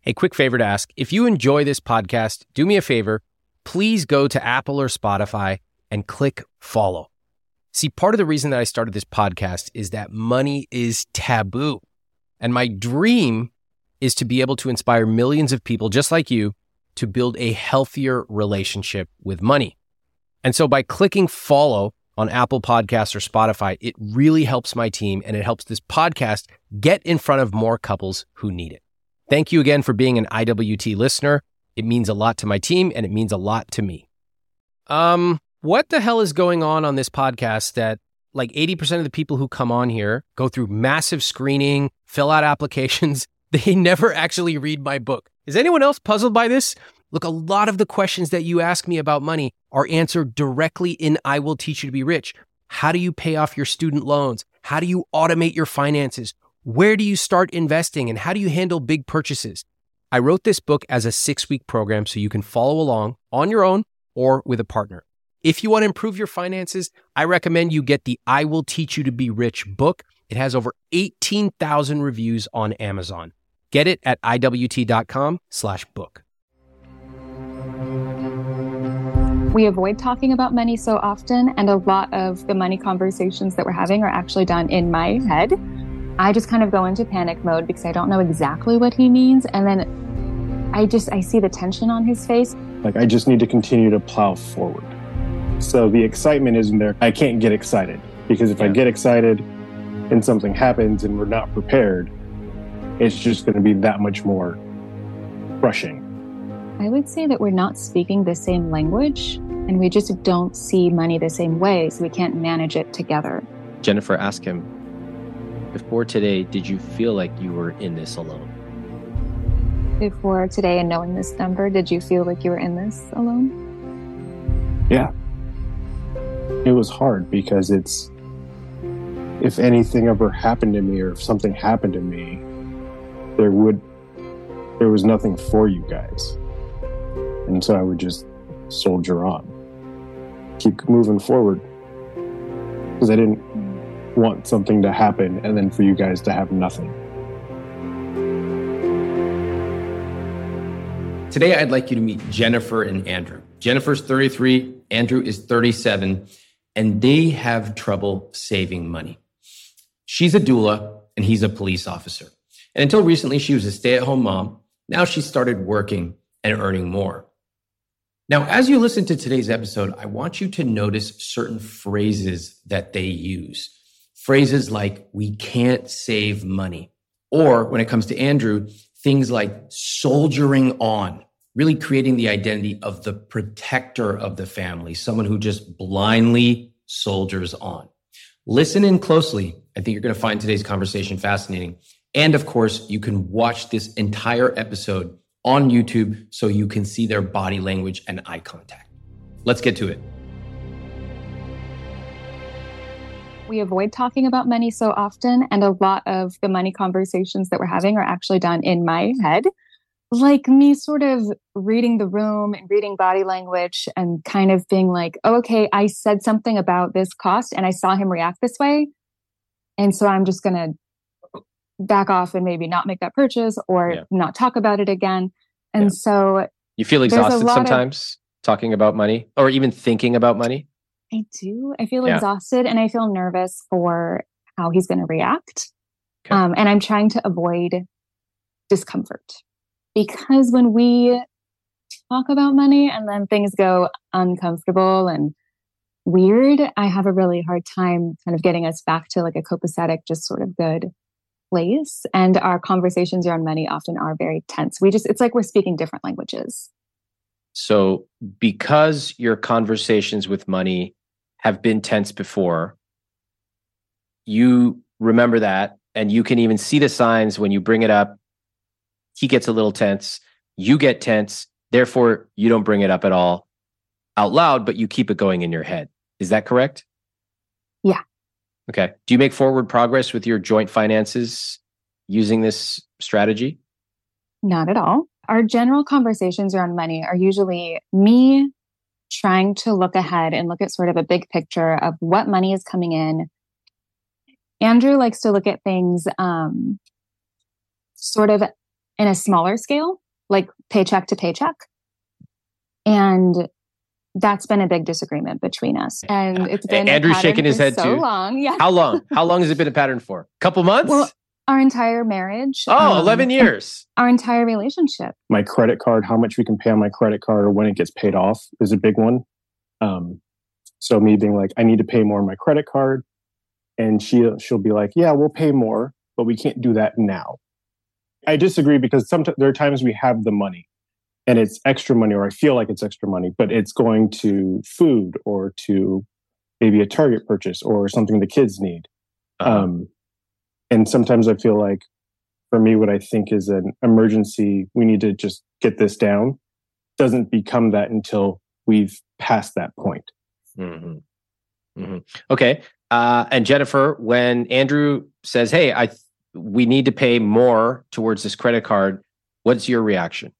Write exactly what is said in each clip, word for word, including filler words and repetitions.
Hey, quick favor to ask. If you enjoy this podcast, do me a favor. Please go to Apple or Spotify and click follow. See, part of the reason that I started this podcast is that money is taboo. And my dream is to be able to inspire millions of people just like you to build a healthier relationship with money. And so by clicking follow on Apple Podcasts or Spotify, it really helps my team and it helps this podcast get in front of more couples who need it. Thank you again for being an I W T listener. It means a lot to my team and it means a lot to me. Um, what the hell is going on on this podcast that like eighty percent of the people who come on here go through massive screening, fill out applications. They never actually read my book. Is anyone else puzzled by this? Look, a lot of the questions that you ask me about money are answered directly in I Will Teach You to Be Rich. How do you pay off your student loans? How do you automate your finances? Where do you start investing? And how do you handle big purchases? I wrote this book as a six-week program so you can follow along on your own or with a partner. If you want to improve your finances, I recommend you get the I Will Teach You to Be Rich book. It has over eighteen thousand reviews on Amazon. Get it at iwt.com slash book. We avoid talking about money so often, and a lot of the money conversations that we're having are actually done in my head. I just kind of go into panic mode because I don't know exactly what he means. And then I just, I see the tension on his face. Like, I just need to continue to plow forward. So the excitement isn't there. I can't get excited because if yeah. I get excited and something happens and we're not prepared, it's just going to be that much more crushing. I would say that we're not speaking the same language and we just don't see money the same way. So we can't manage it together. Jennifer, ask him, before today, did you feel like you were in this alone? Before today and knowing this number, did you feel like you were in this alone? Yeah. It was hard because it's, if anything ever happened to me or if something happened to me, there would, there was nothing for you guys. And so I would just soldier on, keep moving forward because I didn't want something to happen and then for you guys to have nothing. Today, I'd like you to meet Jennifer and Andrew. Jennifer's thirty-three, Andrew is thirty-seven, and they have trouble saving money. She's a doula and he's a police officer. And until recently, she was a stay-at-home mom. Now she's started working and earning more. Now, as you listen to today's episode, I want you to notice certain phrases that they use. Phrases like, we can't save money. Or when it comes to Andrew, things like soldiering on, really creating the identity of the protector of the family, someone who just blindly soldiers on. Listen in closely. I think you're going to find today's conversation fascinating. And of course, you can watch this entire episode on YouTube so you can see their body language and eye contact. Let's get to it. We avoid talking about money so often, and a lot of the money conversations that we're having are actually done in my head. Like me sort of reading the room and reading body language and kind of being like, oh, okay, I said something about this cost and I saw him react this way. And so I'm just going to back off and maybe not make that purchase or yeah. not talk about it again. And yeah. so you feel exhausted sometimes of, talking about money or even thinking about money? I do. I feel yeah. exhausted and I feel nervous for how he's going to react. Okay. Um, and I'm trying to avoid discomfort because when we talk about money and then things go uncomfortable and weird, I have a really hard time kind of getting us back to like a copacetic, just sort of good place. And our conversations around money often are very tense. We just, it's like we're speaking different languages. So because your conversations with money have been tense before, you remember that, and you can even see the signs when you bring it up. He gets a little tense, you get tense, therefore you don't bring it up at all out loud, but you keep it going in your head. Is that correct? Yeah. Okay. Do you make forward progress with your joint finances using this strategy? Not at all. Our general conversations around money are usually me trying to look ahead and look at sort of a big picture of what money is coming in. Andrew likes to look at things um, sort of in a smaller scale, like paycheck to paycheck. And that's been a big disagreement between us. And it's been Andrew's shaking his head so too. long. Yeah. How long? How long has it been a pattern for? Couple months? Well, our entire marriage. Oh, um, eleven years. Our entire relationship. My credit card, how much we can pay on my credit card or when it gets paid off is a big one. Um, so me being like, I need to pay more on my credit card. And she, she'll be like, yeah, we'll pay more, but we can't do that now. I disagree because sometimes there are times we have the money and it's extra money, or I feel like it's extra money, but it's going to food or to maybe a Target purchase or something the kids need. Uh-huh. Um, and sometimes I feel like for me, what I think is an emergency, we need to just get this down, doesn't become that until we've passed that point. Mm-hmm. Mm-hmm. Okay. Uh, and Jennifer, when Andrew says, hey, I th- we need to pay more towards this credit card, what's your reaction?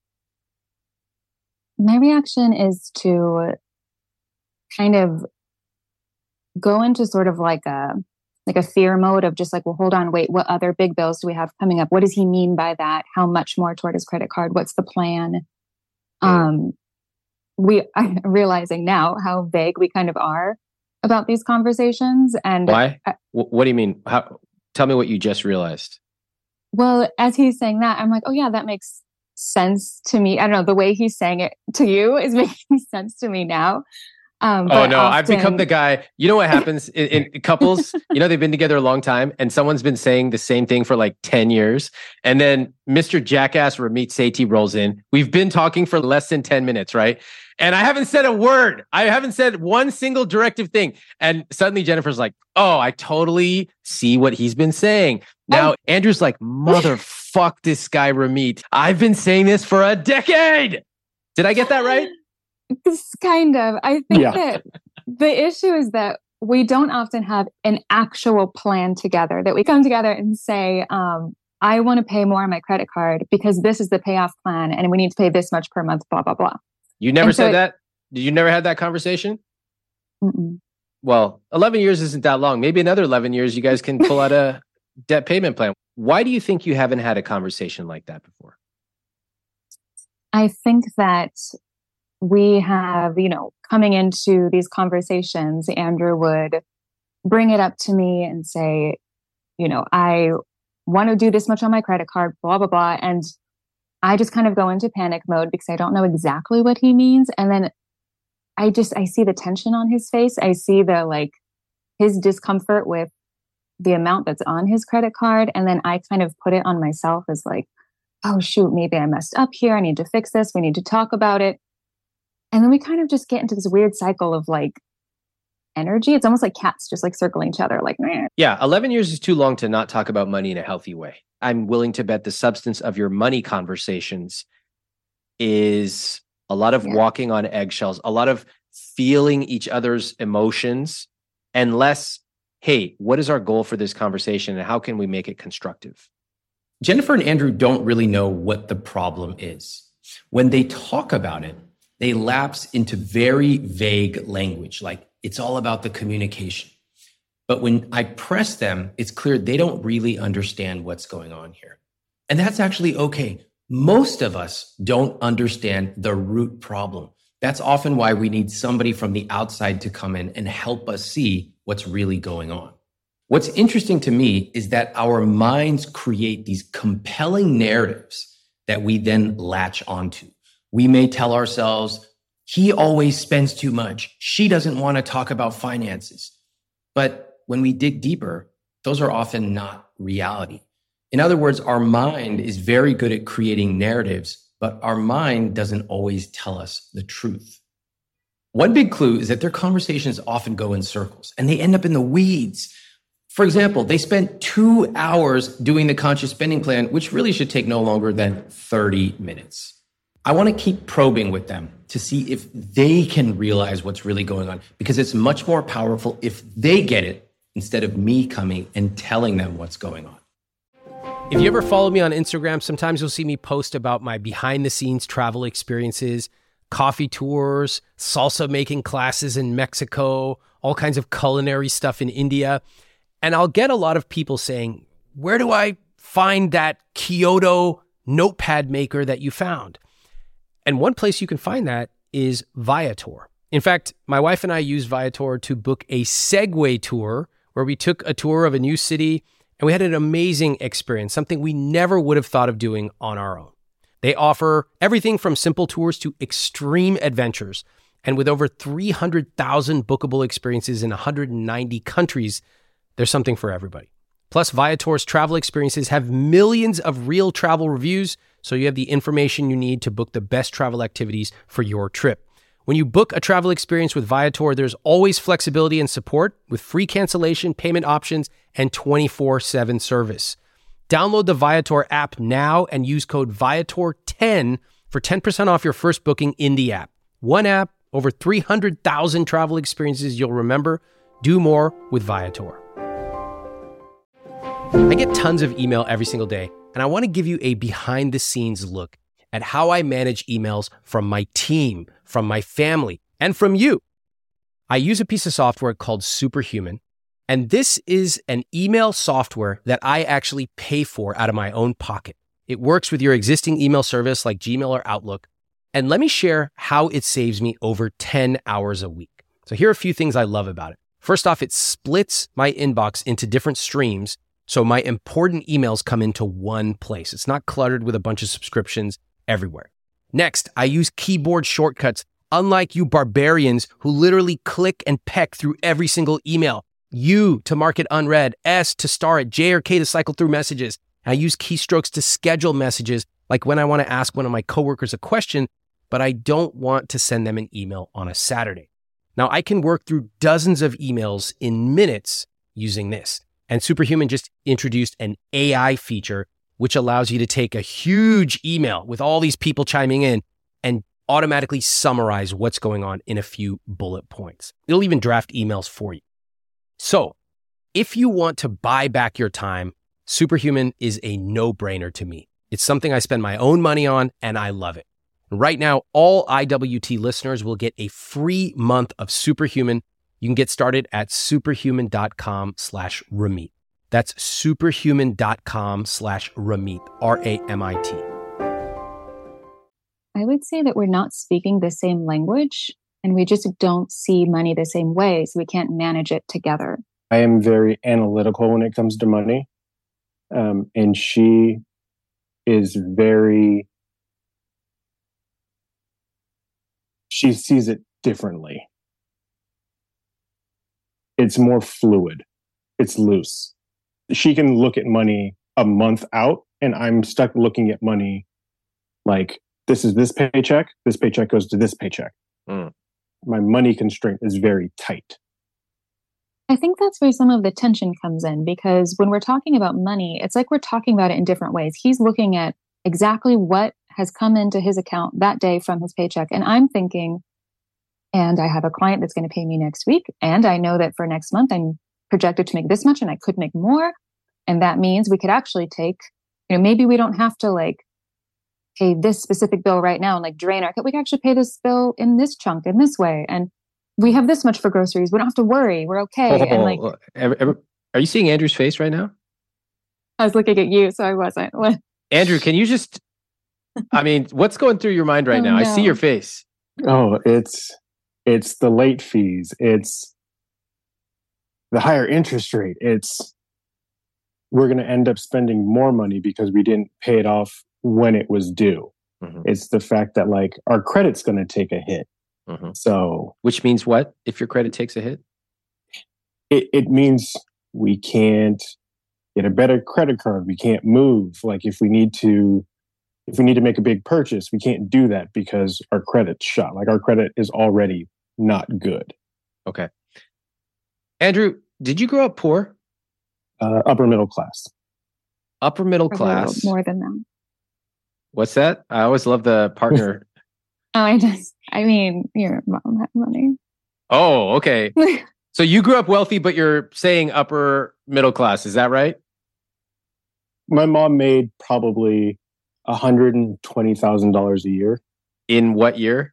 My reaction is to kind of go into sort of like a like a fear mode of just like, well, hold on, wait, what other big bills do we have coming up? What does he mean by that? How much more toward his credit card? What's the plan? Yeah. Um, we I'm realizing now how vague we kind of are about these conversations. And why? I, what do you mean? How, tell me what you just realized. Well, as he's saying that, I'm like, oh yeah, that makes sense to me. I don't know, the way he's saying it to you is making sense to me now. Um, oh no, often... I've become the guy. You know what happens in, in couples? You know, they've been together a long time and someone's been saying the same thing for like ten years. And then Mister Jackass Ramit Sethi rolls in. We've been talking for less than ten minutes, right? And I haven't said a word. I haven't said one single directive thing. And suddenly Jennifer's like, oh, I totally see what he's been saying. Now, oh. Andrew's like, motherfuck this guy, Ramit. I've been saying this for a decade. Did I get that right? It's kind of. I think yeah. that the issue is that we don't often have an actual plan together, that we come together and say, um, I want to pay more on my credit card because this is the payoff plan and we need to pay this much per month, blah, blah, blah. You never and said so that? Did you never had that conversation? Mm-mm. Well, eleven years isn't that long. Maybe another eleven years, you guys can pull out a debt payment plan. Why do you think you haven't had a conversation like that before? I think that we have, you know, coming into these conversations, Andrew would bring it up to me and say, you know, I want to do this much on my credit card, blah, blah, blah. And I just kind of go into panic mode because I don't know exactly what he means. And then I just, I see the tension on his face. I see the, like, his discomfort with the amount that's on his credit card. And then I kind of put it on myself as like, oh, shoot, maybe I messed up here. I need to fix this. We need to talk about it. And then we kind of just get into this weird cycle of like energy. It's almost like cats just like circling each other. Like, meh. Yeah, eleven years is too long to not talk about money in a healthy way. I'm willing to bet the substance of your money conversations is a lot of yeah. walking on eggshells, a lot of feeling each other's emotions, and less, hey, what is our goal for this conversation and how can we make it constructive? Jennifer and Andrew don't really know what the problem is. When they talk about it, they lapse into very vague language, like it's all about the communication. But when I press them, it's clear they don't really understand what's going on here. And that's actually okay. Most of us don't understand the root problem. That's often why we need somebody from the outside to come in and help us see what's really going on. What's interesting to me is that our minds create these compelling narratives that we then latch onto. We may tell ourselves, he always spends too much. She doesn't want to talk about finances. But when we dig deeper, those are often not reality. In other words, our mind is very good at creating narratives, but our mind doesn't always tell us the truth. One big clue is that their conversations often go in circles and they end up in the weeds. For example, they spent two hours doing the conscious spending plan, which really should take no longer than thirty minutes. I want to keep probing with them to see if they can realize what's really going on, because it's much more powerful if they get it instead of me coming and telling them what's going on. If you ever follow me on Instagram, sometimes you'll see me post about my behind the scenes travel experiences, coffee tours, salsa making classes in Mexico, all kinds of culinary stuff in India. And I'll get a lot of people saying, where do I find that Kyoto notepad maker that you found. And one place you can find that is Viator. In fact, my wife and I used Viator to book a Segway tour where we took a tour of a new city and we had an amazing experience, something we never would have thought of doing on our own. They offer everything from simple tours to extreme adventures. And with over three hundred thousand bookable experiences in one hundred ninety countries, there's something for everybody. Plus, Viator's travel experiences have millions of real travel reviews, so you have the information you need to book the best travel activities for your trip. When you book a travel experience with Viator, there's always flexibility and support with free cancellation, payment options, and twenty-four seven service. Download the Viator app now and use code Viator ten for ten percent off your first booking in the app. One app, over three hundred thousand travel experiences you'll remember. Do more with Viator. I get tons of email every single day, and I want to give you a behind-the-scenes look at how I manage emails from my team, from my family, and from you. I use a piece of software called Superhuman, and this is an email software that I actually pay for out of my own pocket. It works with your existing email service like Gmail or Outlook, and let me share how it saves me over ten hours a week. So here are a few things I love about it. First off, it splits my inbox into different streams, so my important emails come into one place. It's not cluttered with a bunch of subscriptions everywhere. Next, I use keyboard shortcuts, unlike you barbarians who literally click and peck through every single email. U to mark it unread, S to star it, J or K to cycle through messages. I use keystrokes to schedule messages, like when I want to ask one of my coworkers a question, but I don't want to send them an email on a Saturday. Now, I can work through dozens of emails in minutes using this. And Superhuman just introduced an A I feature, which allows you to take a huge email with all these people chiming in and automatically summarize what's going on in a few bullet points. It'll even draft emails for you. So if you want to buy back your time, Superhuman is a no-brainer to me. It's something I spend my own money on, and I love it. Right now, all I W T listeners will get a free month of Superhuman. You can get started at superhuman.com slash Ramit. That's superhuman.com slash Ramit, R A M I T. I would say that we're not speaking the same language and we just don't see money the same way, so we can't manage it together. I am very analytical when it comes to money. Um, and she is very, she sees it differently. It's more fluid. It's loose. She can look at money a month out, and I'm stuck looking at money like, this is this paycheck, this paycheck goes to this paycheck. Mm. My money constraint is very tight. I think that's where some of the tension comes in, because when we're talking about money, it's like we're talking about it in different ways. He's looking at exactly what has come into his account that day from his paycheck. And I'm thinking, and I have a client that's going to pay me next week. And I know that for next month, I'm projected to make this much and I could make more. And that means we could actually take, you know, maybe we don't have to like pay this specific bill right now and like drain our, we can actually pay this bill in this chunk in this way. And we have this much for groceries. We don't have to worry. We're okay. Oh, and like, ever, ever, are you seeing Andrew's face right now? I was looking at you, so I wasn't. Andrew, can you just, I mean, what's going through your mind right oh, now? No. I see your face. Oh, it's, it's the late fees. It's the higher interest rate. It's, we're going to end up spending more money because we didn't pay it off when it was due. Mm-hmm. It's the fact that like our credit's going to take a hit. Mm-hmm. So, which means what if your credit takes a hit? It, it means we can't get a better credit card. We can't move. Like if we need to, if we need to make a big purchase, we can't do that because our credit's shot. Like our credit is already not good. Okay. Andrew, did you grow up poor? Uh, upper middle class. Upper middle class. More than that. What's that? I always love the partner. Oh, I just, I mean, your mom had money. Oh, okay. So you grew up wealthy, but you're saying upper middle class. Is that right? My mom made probably one hundred twenty thousand dollars a year. In what year?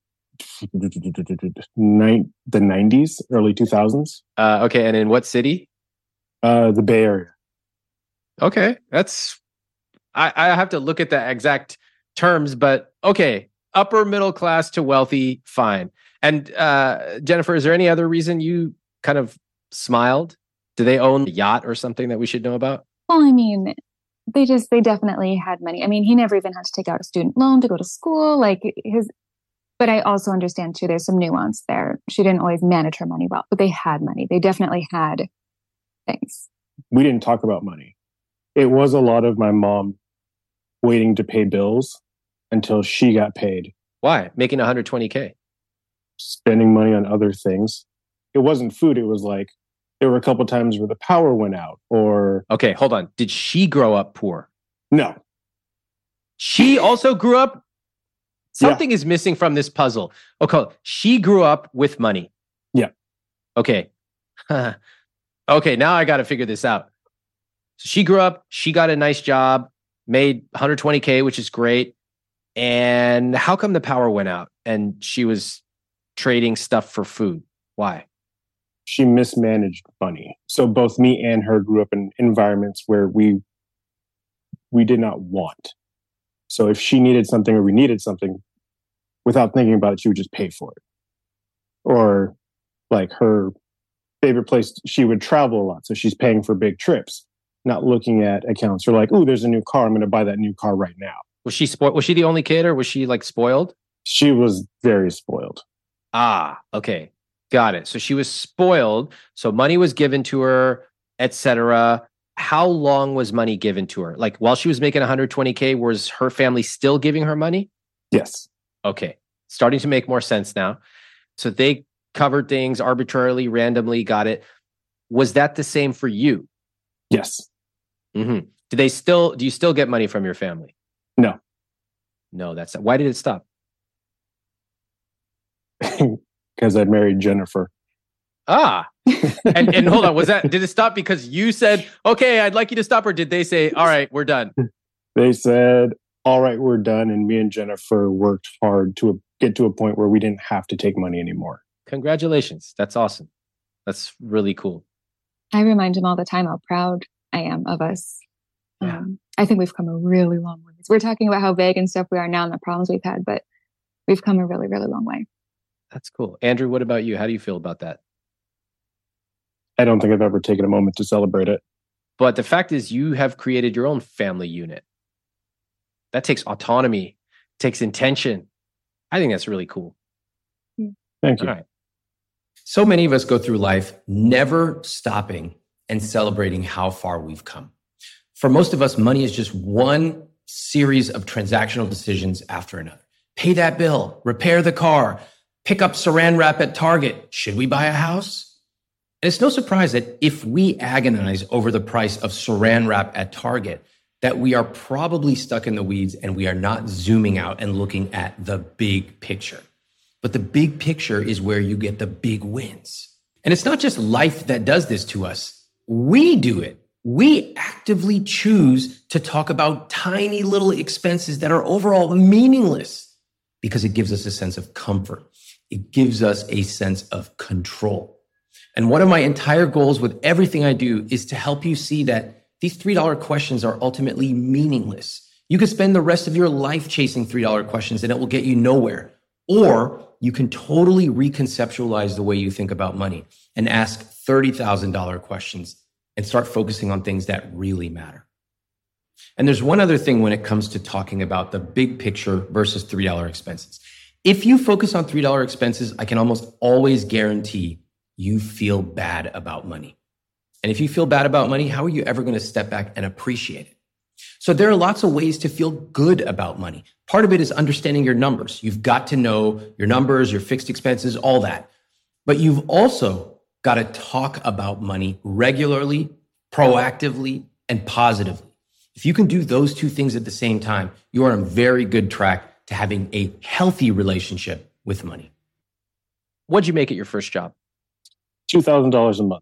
Nin- the nineties, early two thousands. Uh, okay. And in what city? Uh, the Bay Area. Okay. That's, I, I have to look at the exact terms, but okay. Upper middle class to wealthy, fine. And uh, Jennifer, is there any other reason you kind of smiled? Do they own a yacht or something that we should know about? Well, I mean, they just, they definitely had money. I mean, he never even had to take out a student loan to go to school. Like his, but I also understand too, there's some nuance there. She didn't always manage her money well, but they had money. They definitely had things. We didn't talk about money. It was a lot of my mom waiting to pay bills until she got paid. Why? Making one hundred twenty K. Spending money on other things. It wasn't food. It was like, there were a couple times where the power went out or... Okay, hold on. Did she grow up poor? No. She also grew up... Something yeah. is missing from this puzzle. Okay, she grew up with money. Yeah. Okay. Okay, now I got to figure this out. So she grew up, she got a nice job, made one hundred twenty K, which is great. And how come the power went out and she was trading stuff for food? Why? She mismanaged money. So both me and her grew up in environments where we we did not want. So if she needed something or we needed something, without thinking about it, she would just pay for it. Or like her favorite place, she would travel a lot. So she's paying for big trips, not looking at accounts or like, oh, there's a new car. I'm going to buy that new car right now. Was she spoiled? Was she the only kid or was she like spoiled? She was very spoiled. Ah, okay. Got it. So she was spoiled. So money was given to her, et cetera. How long was money given to her? Like while she was making one hundred twenty K, was her family still giving her money? Yes. Okay. Starting to make more sense now. So they covered things arbitrarily, randomly, got it. Was that the same for you? Yes. Mm-hmm. Do they still, do you still get money from your family? No. No, that's, why did it stop? Because I married Jennifer. Ah, and, and hold on, was that, did it stop because you said, okay, I'd like you to stop, or did they say, all right, we're done? They said, all right, we're done. And me and Jennifer worked hard to get to a point where we didn't have to take money anymore. Congratulations. That's awesome. That's really cool. I remind him all the time how proud I am of us. Yeah. Um, I think we've come a really long way. We're talking about how vague and stuff we are now and the problems we've had, but we've come a really, really long way. That's cool. Andrew, what about you? How do you feel about that? I don't think I've ever taken a moment to celebrate it. But the fact is you have created your own family unit. That takes autonomy, takes intention. I think that's really cool. Thank you. All right. So many of us go through life never stopping and celebrating how far we've come. For most of us, money is just one series of transactional decisions after another. Pay that bill, repair the car, pick up saran wrap at Target. Should we buy a house? And it's no surprise that if we agonize over the price of saran wrap at Target, that we are probably stuck in the weeds and we are not zooming out and looking at the big picture. But the big picture is where you get the big wins. And it's not just life that does this to us. We do it. We actively choose to talk about tiny little expenses that are overall meaningless because it gives us a sense of comfort. It gives us a sense of control. And one of my entire goals with everything I do is to help you see that these three dollar questions are ultimately meaningless. You could spend the rest of your life chasing three dollar questions and it will get you nowhere. Or you can totally reconceptualize the way you think about money and ask thirty thousand dollars questions and start focusing on things that really matter. And there's one other thing when it comes to talking about the big picture versus three dollar expenses. If you focus on three dollar expenses, I can almost always guarantee you feel bad about money. And if you feel bad about money, how are you ever going to step back and appreciate it? So there are lots of ways to feel good about money. Part of it is understanding your numbers. You've got to know your numbers, your fixed expenses, all that. But you've also got to talk about money regularly, proactively, and positively. If you can do those two things at the same time, you are on very good track to having a healthy relationship with money. What'd you make at your first job? two thousand dollars a month.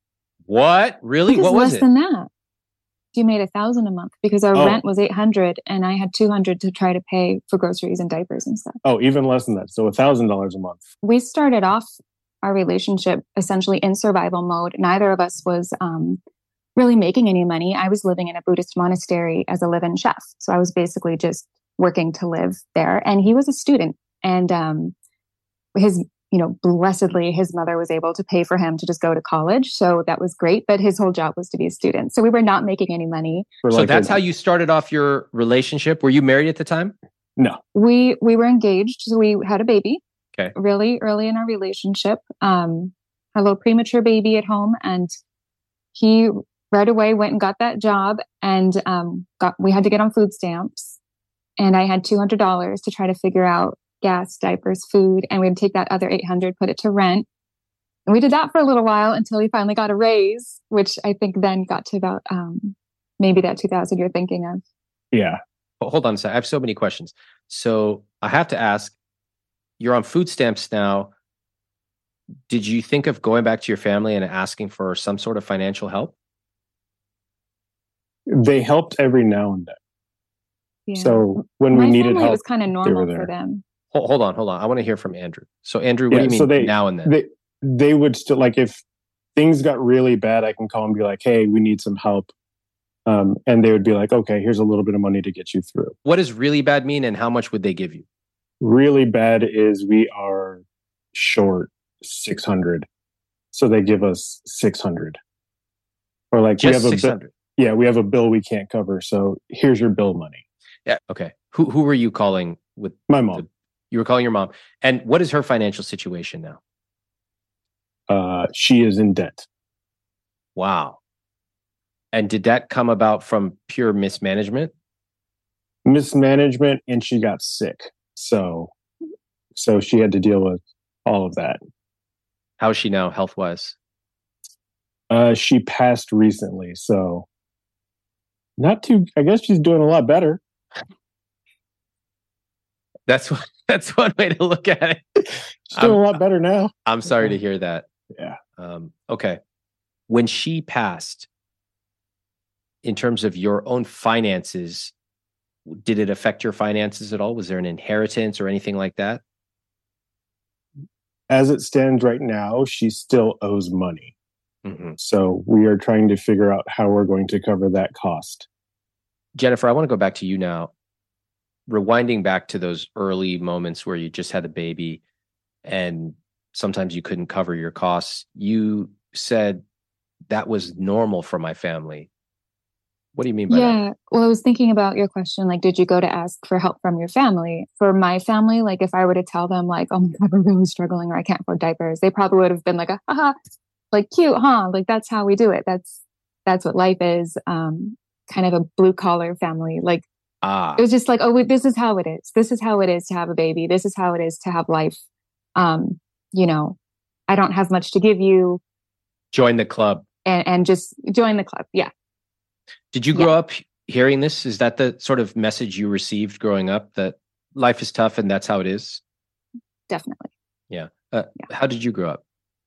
What? Really? What was less it? Than that. You made a thousand a month because our Oh. rent was eight hundred and I had two hundred to try to pay for groceries and diapers and stuff. Oh, even less than that. So a thousand dollars a month. We started off our relationship essentially in survival mode. Neither of us was um, really making any money. I was living in a Buddhist monastery as a live-in chef. So I was basically just working to live there. And he was a student. And um, his, you know, blessedly, his mother was able to pay for him to just go to college. So that was great. But his whole job was to be a student. So we were not making any money. So like that's a, how you started off your relationship. Were you married at the time? No. We we were engaged. So we had a baby. Okay. Really early in our relationship. Um, a little premature baby at home. And he right away went and got that job, and um, got we had to get on food stamps, and I had two hundred dollars to try to figure out gas, diapers, food, and we'd take that other eight hundred, put it to rent, and we did that for a little while until we finally got a raise, which I think then got to about um, maybe that two thousand you're thinking of. Yeah. Hold on a second. I have so many questions. So I have to ask, you're on food stamps now. Did you think of going back to your family and asking for some sort of financial help? They helped every now and then. Yeah. So when My we needed family, help, it was kind of normal for them. Hold, hold on, hold on. I want to hear from Andrew. So Andrew, what yeah, do you mean so they, now and then? They, they would still, like, if things got really bad, I can call and be like, hey, we need some help. Um, and they would be like, okay, here's a little bit of money to get you through. What does really bad mean, and how much would they give you? Really bad is we are short six hundred. So they give us six hundred. Or like, Just we have a six hundred. Yeah, we have a bill we can't cover. So here's your bill money. Yeah. Okay. Who who were you calling with? My mom. The, you were calling your mom. And what is her financial situation now? Uh, she is in debt. Wow. And did that come about from pure mismanagement? Mismanagement, and she got sick. So, so she had to deal with all of that. How is she now, health wise? Uh, she passed recently, so not too. I guess she's doing a lot better. That's what. That's one way to look at it. She's doing I'm, a lot better now. I'm sorry to hear that. Yeah. Um, okay. When she passed, in terms of your own finances, did it affect your finances at all? Was there an inheritance or anything like that? As it stands right now, she still owes money. Mm-hmm. So we are trying to figure out how we're going to cover that cost. Jennifer, I want to go back to you now. Rewinding back to those early moments where you just had a baby and sometimes you couldn't cover your costs. You said that was normal for my family. What do you mean by yeah, that? Yeah. Well, I was thinking about your question, like, did you go to ask for help from your family? For my family, like, if I were to tell them, like, oh my God, we're really struggling, or I can't afford diapers, they probably would have been like, haha, like, cute, huh? Like, that's how we do it. That's, that's what life is. Um, kind of a blue collar family. Like, ah. It was just like, oh, wait, this is how it is. This is how it is to have a baby. This is how it is to have life. Um, you know, I don't have much to give you. Join the club. And, and just join the club. Yeah. Did you grow yeah. up hearing this? Is that the sort of message you received growing up, that life is tough and that's how it is? Definitely. Yeah. Uh, yeah. How did you grow up?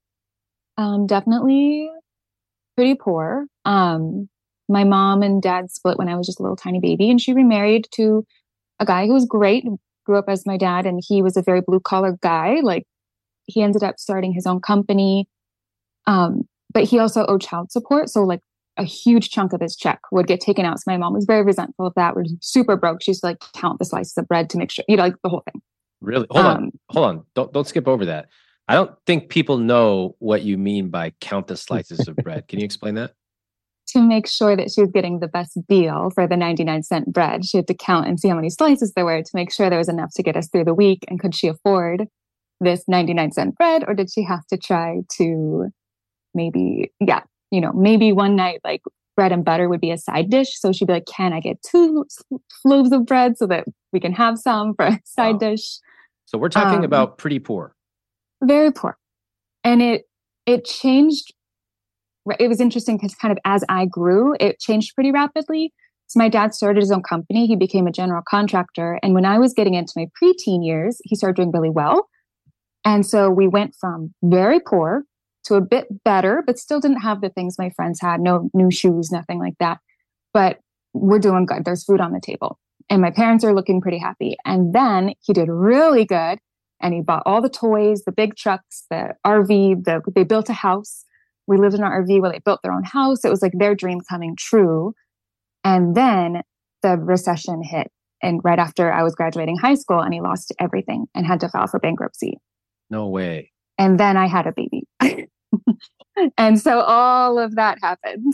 Um, definitely pretty poor. Um, my mom and dad split when I was just a little tiny baby, and she remarried to a guy who was great, grew up as my dad, and he was a very blue collar guy. Like, he ended up starting his own company. Um, but he also owed child support. So like a huge chunk of his check would get taken out. So my mom was very resentful of that. We're super broke. She used to like count the slices of bread to make sure, you know, like the whole thing. Really? Hold Um, on. Hold on. Don't don't skip over that. I don't think people know what you mean by count the slices of bread. Can you explain that? To make sure that she was getting the best deal for the ninety-nine cent bread, she had to count and see how many slices there were to make sure there was enough to get us through the week. And could she afford this ninety-nine cent bread, or did she have to try to maybe, yeah, you know, maybe one night, like, bread and butter would be a side dish. So she'd be like, can I get two loaves of bread so that we can have some for a side Wow. dish? So we're talking Um, about pretty poor. Very poor. And it, it changed. It was interesting because kind of as I grew, it changed pretty rapidly. So my dad started his own company. He became a general contractor. And when I was getting into my preteen years, he started doing really well. And so we went from very poor to a bit better, but still didn't have the things my friends had. No new shoes, nothing like that. But we're doing good. There's food on the table. And my parents are looking pretty happy. And then he did really good. And he bought all the toys, the big trucks, the R V, the, they built a house. We lived in an R V where they built their own house. It was like their dream coming true. And then the recession hit. And right after I was graduating high school, and he lost everything and had to file for bankruptcy. No way. And then I had a baby. And so all of that happened.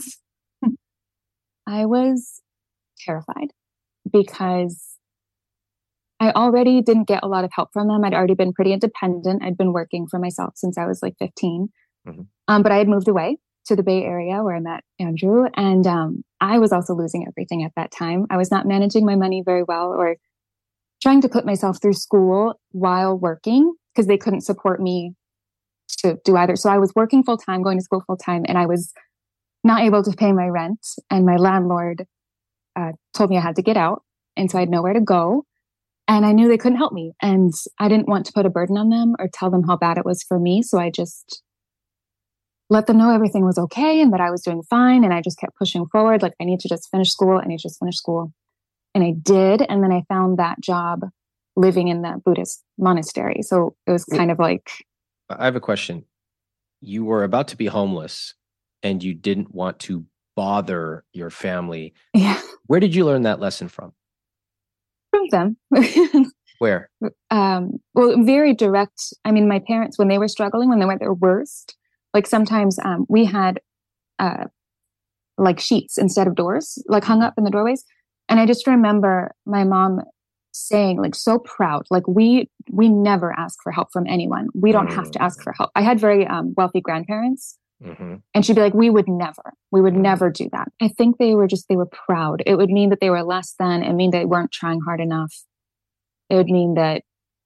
I was terrified because I already didn't get a lot of help from them. I'd already been pretty independent. I'd been working for myself since I was like fifteen. Mm-hmm. Um, but I had moved away to the Bay Area where I met Andrew. And um, I was also losing everything at that time. I was not managing my money very well, or trying to put myself through school while working, because they couldn't support me to do either. So I was working full time, going to school full time, and I was not able to pay my rent. And my landlord uh, told me I had to get out. And so I had nowhere to go. And I knew they couldn't help me. And I didn't want to put a burden on them or tell them how bad it was for me. So I just let them know everything was okay and that I was doing fine. And I just kept pushing forward. Like, I need to just finish school. I need to just finish school. And I did. And then I found that job living in the Buddhist monastery. So it was kind of like... I have a question. You were about to be homeless and you didn't want to bother your family. Yeah. Where did you learn that lesson from? From them. Where? Um, well, very direct. I mean, my parents, when they were struggling, when they were at their worst, like sometimes um, we had uh, like sheets instead of doors, like hung up in the doorways. And I just remember my mom saying, like, so proud, like we we never ask for help from anyone. We don't have to ask for help. I had very um, wealthy grandparents. Mm-hmm. And she'd be like, we would never, we would never do that. I think they were just, they were proud. It would mean that they were less than. It would mean they weren't trying hard enough. It would mean that,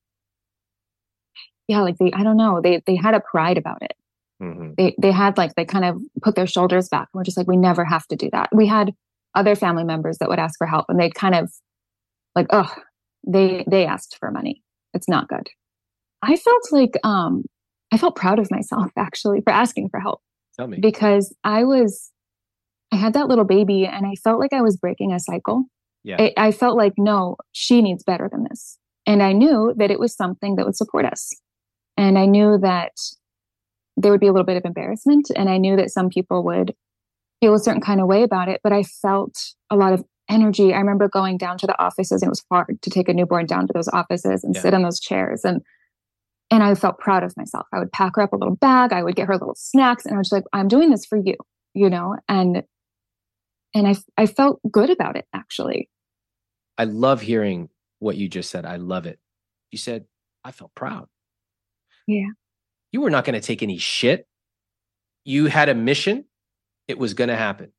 yeah, like they, I don't know, they they had a pride about it. Mm-hmm. They they had like, they kind of put their shoulders back. We're just like, we never have to do that. We had other family members that would ask for help, and they'd kind of like, oh, they they asked for money. It's not good. I felt like, um, I felt proud of myself actually for asking for help. Tell me. Because I was, I had that little baby and I felt like I was breaking a cycle. Yeah. I, I felt like, no, she needs better than this. And I knew that it was something that would support us. And I knew that there would be a little bit of embarrassment. And I knew that some people would feel a certain kind of way about it. But I felt a lot of energy. I remember going down to the offices, and it was hard to take a newborn down to those offices and yeah. sit in those chairs. And And I felt proud of myself. I would pack her up a little bag. I would get her little snacks. And I was just like, I'm doing this for you, you know? And and I, I felt good about it, actually. I love hearing what you just said. I love it. You said, I felt proud. Yeah. You were not going to take any shit. You had a mission. It was going to happen.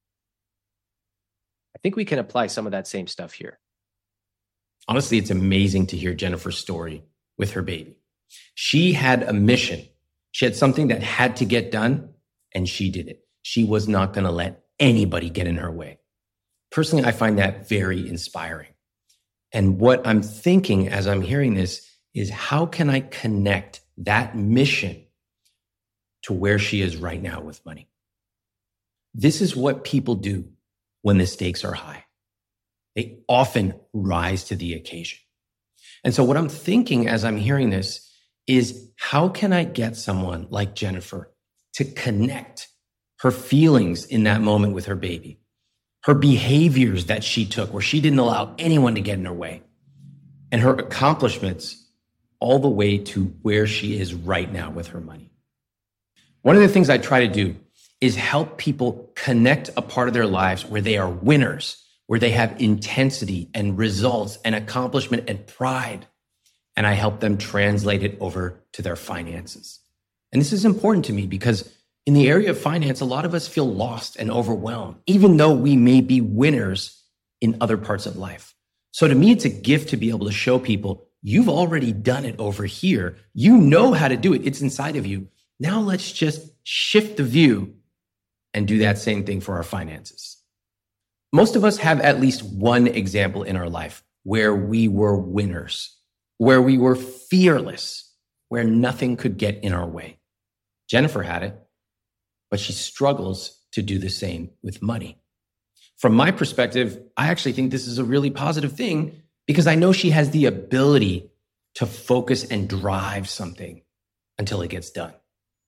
I think we can apply some of that same stuff here. Honestly, it's amazing to hear Jennifer's story with her baby. She had a mission. She had something that had to get done, and she did it. She was not going to let anybody get in her way. Personally, I find that very inspiring. And what I'm thinking as I'm hearing this is, how can I connect that mission to where she is right now with money? This is what people do when the stakes are high. They often rise to the occasion. And so what I'm thinking as I'm hearing this is, how can I get someone like Jennifer to connect her feelings in that moment with her baby, her behaviors that she took where she didn't allow anyone to get in her way, and her accomplishments all the way to where she is right now with her money. One of the things I try to do is help people connect a part of their lives where they are winners, where they have intensity and results and accomplishment and pride. And I help them translate it over to their finances. And this is important to me because in the area of finance, a lot of us feel lost and overwhelmed, even though we may be winners in other parts of life. So to me, it's a gift to be able to show people, you've already done it over here. You know how to do it. It's inside of you. Now let's just shift the view and do that same thing for our finances. Most of us have at least one example in our life where we were winners, where we were fearless, where nothing could get in our way. Jennifer had it, but she struggles to do the same with money. From my perspective, I actually think this is a really positive thing because I know she has the ability to focus and drive something until it gets done.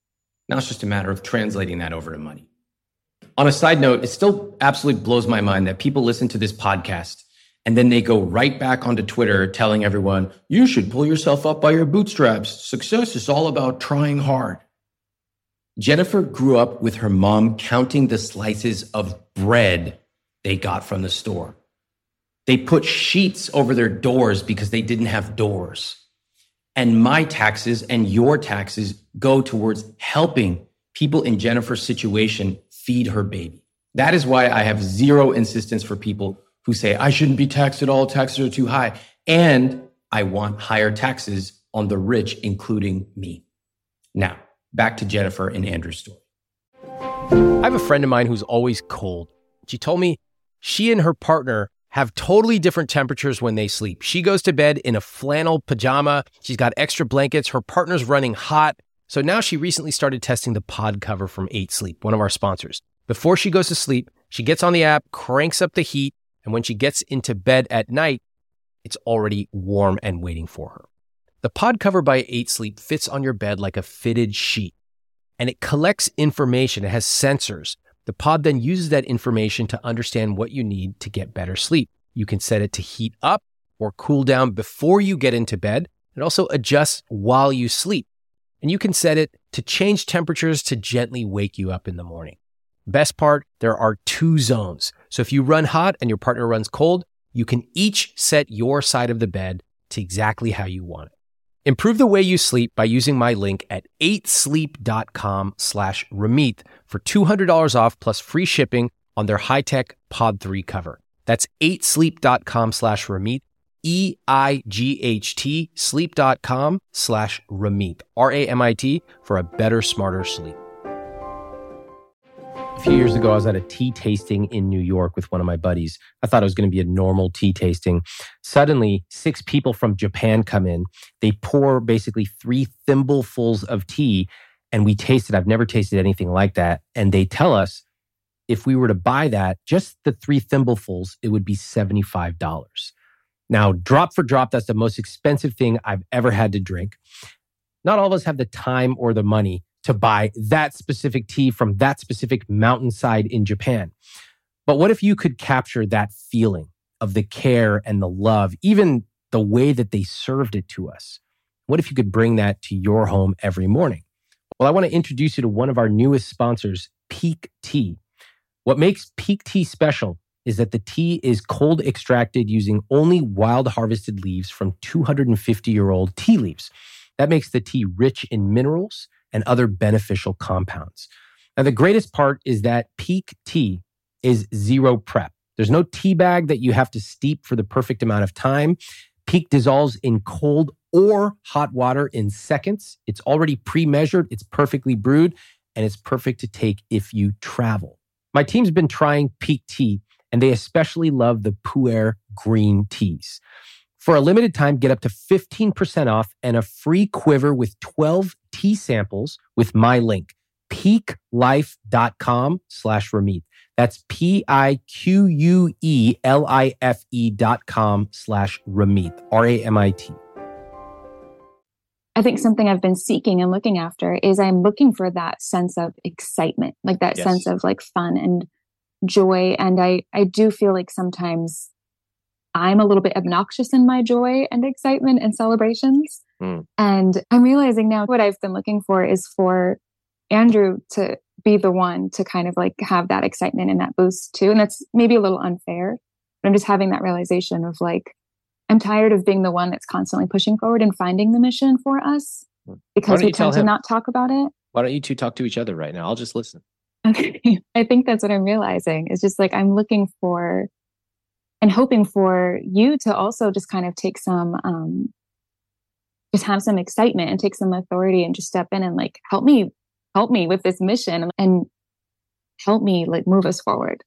Now it's just a matter of translating that over to money. On a side note, it still absolutely blows my mind that people listen to this podcast and then they go right back onto Twitter telling everyone, you should pull yourself up by your bootstraps. Success is all about trying hard. Jennifer grew up with her mom counting the slices of bread they got from the store. They put sheets over their doors because they didn't have doors. And my taxes and your taxes go towards helping people in Jennifer's situation feed her baby. That is why I have zero insistence for people who say, I shouldn't be taxed at all, taxes are too high. And I want higher taxes on the rich, including me. Now, back to Jennifer and Andrew's story. I have a friend of mine who's always cold. She told me she and her partner have totally different temperatures when they sleep. She goes to bed in a flannel pajama. She's got extra blankets. Her partner's running hot. So now she recently started testing the pod cover from eight sleep, one of our sponsors. Before she goes to sleep, she gets on the app, cranks up the heat, and when she gets into bed at night, it's already warm and waiting for her. The pod cover by eight sleep fits on your bed like a fitted sheet, and it collects information. It has sensors. The pod then uses that information to understand what you need to get better sleep. You can set it to heat up or cool down before you get into bed. It also adjusts while you sleep. And you can set it to change temperatures to gently wake you up in the morning. Best part, there are two zones. So if you run hot and your partner runs cold, you can each set your side of the bed to exactly how you want it. Improve the way you sleep by using my link at eight sleep dot com slash Ramit for two hundred dollars off plus free shipping on their high-tech Pod three cover. That's eight sleep dot com slash Ramit, E I G H T, sleep.com slash Ramit, R A M I T, for a better, smarter sleep. A few years ago, I was at a tea tasting in New York with one of my buddies. I thought it was going to be a normal tea tasting. Suddenly, six people from Japan come in. They pour basically three thimblefuls of tea, and we tasted. I've never tasted anything like that. And they tell us if we were to buy that, just the three thimblefuls, it would be seventy-five dollars. Now, drop for drop, that's the most expensive thing I've ever had to drink. Not all of us have the time or the money to buy that specific tea from that specific mountainside in Japan. But what if you could capture that feeling of the care and the love, even the way that they served it to us? What if you could bring that to your home every morning? Well, I want to introduce you to one of our newest sponsors, Pique Tea. What makes Pique Tea special is that the tea is cold extracted using only wild harvested leaves from two hundred fifty-year-old tea leaves. That makes the tea rich in minerals and other beneficial compounds. Now, the greatest part is that Pique Tea is zero prep. There's no tea bag that you have to steep for the perfect amount of time. Pique dissolves in cold or hot water in seconds. It's already pre-measured, it's perfectly brewed, and it's perfect to take if you travel. My team's been trying Pique Tea, and they especially love the Pu'er green teas. For a limited time, get up to fifteen percent off and a free quiver with twelve tea samples with my link, piquelife.com slash Ramit. That's P-I-Q-U-E-L-I-F-E dot com slash Ramit, R A M I T. I think something I've been seeking and looking after is I'm looking for that sense of excitement, like that Yes. sense of like fun and joy. And I, I do feel like sometimes I'm a little bit obnoxious in my joy and excitement and celebrations. Mm. And I'm realizing now what I've been looking for is for Andrew to be the one to kind of like have that excitement and that boost too. And that's maybe a little unfair, but I'm just having that realization of like, I'm tired of being the one that's constantly pushing forward and finding the mission for us because don't we you tell tend to him? not talk about it. Why don't you two talk to each other right now? I'll just listen. Okay. I think that's what I'm realizing. It's just like I'm looking for and hoping for you to also just kind of take some, um, just have some excitement and take some authority and just step in and like, help me, help me with this mission and help me like move us forward.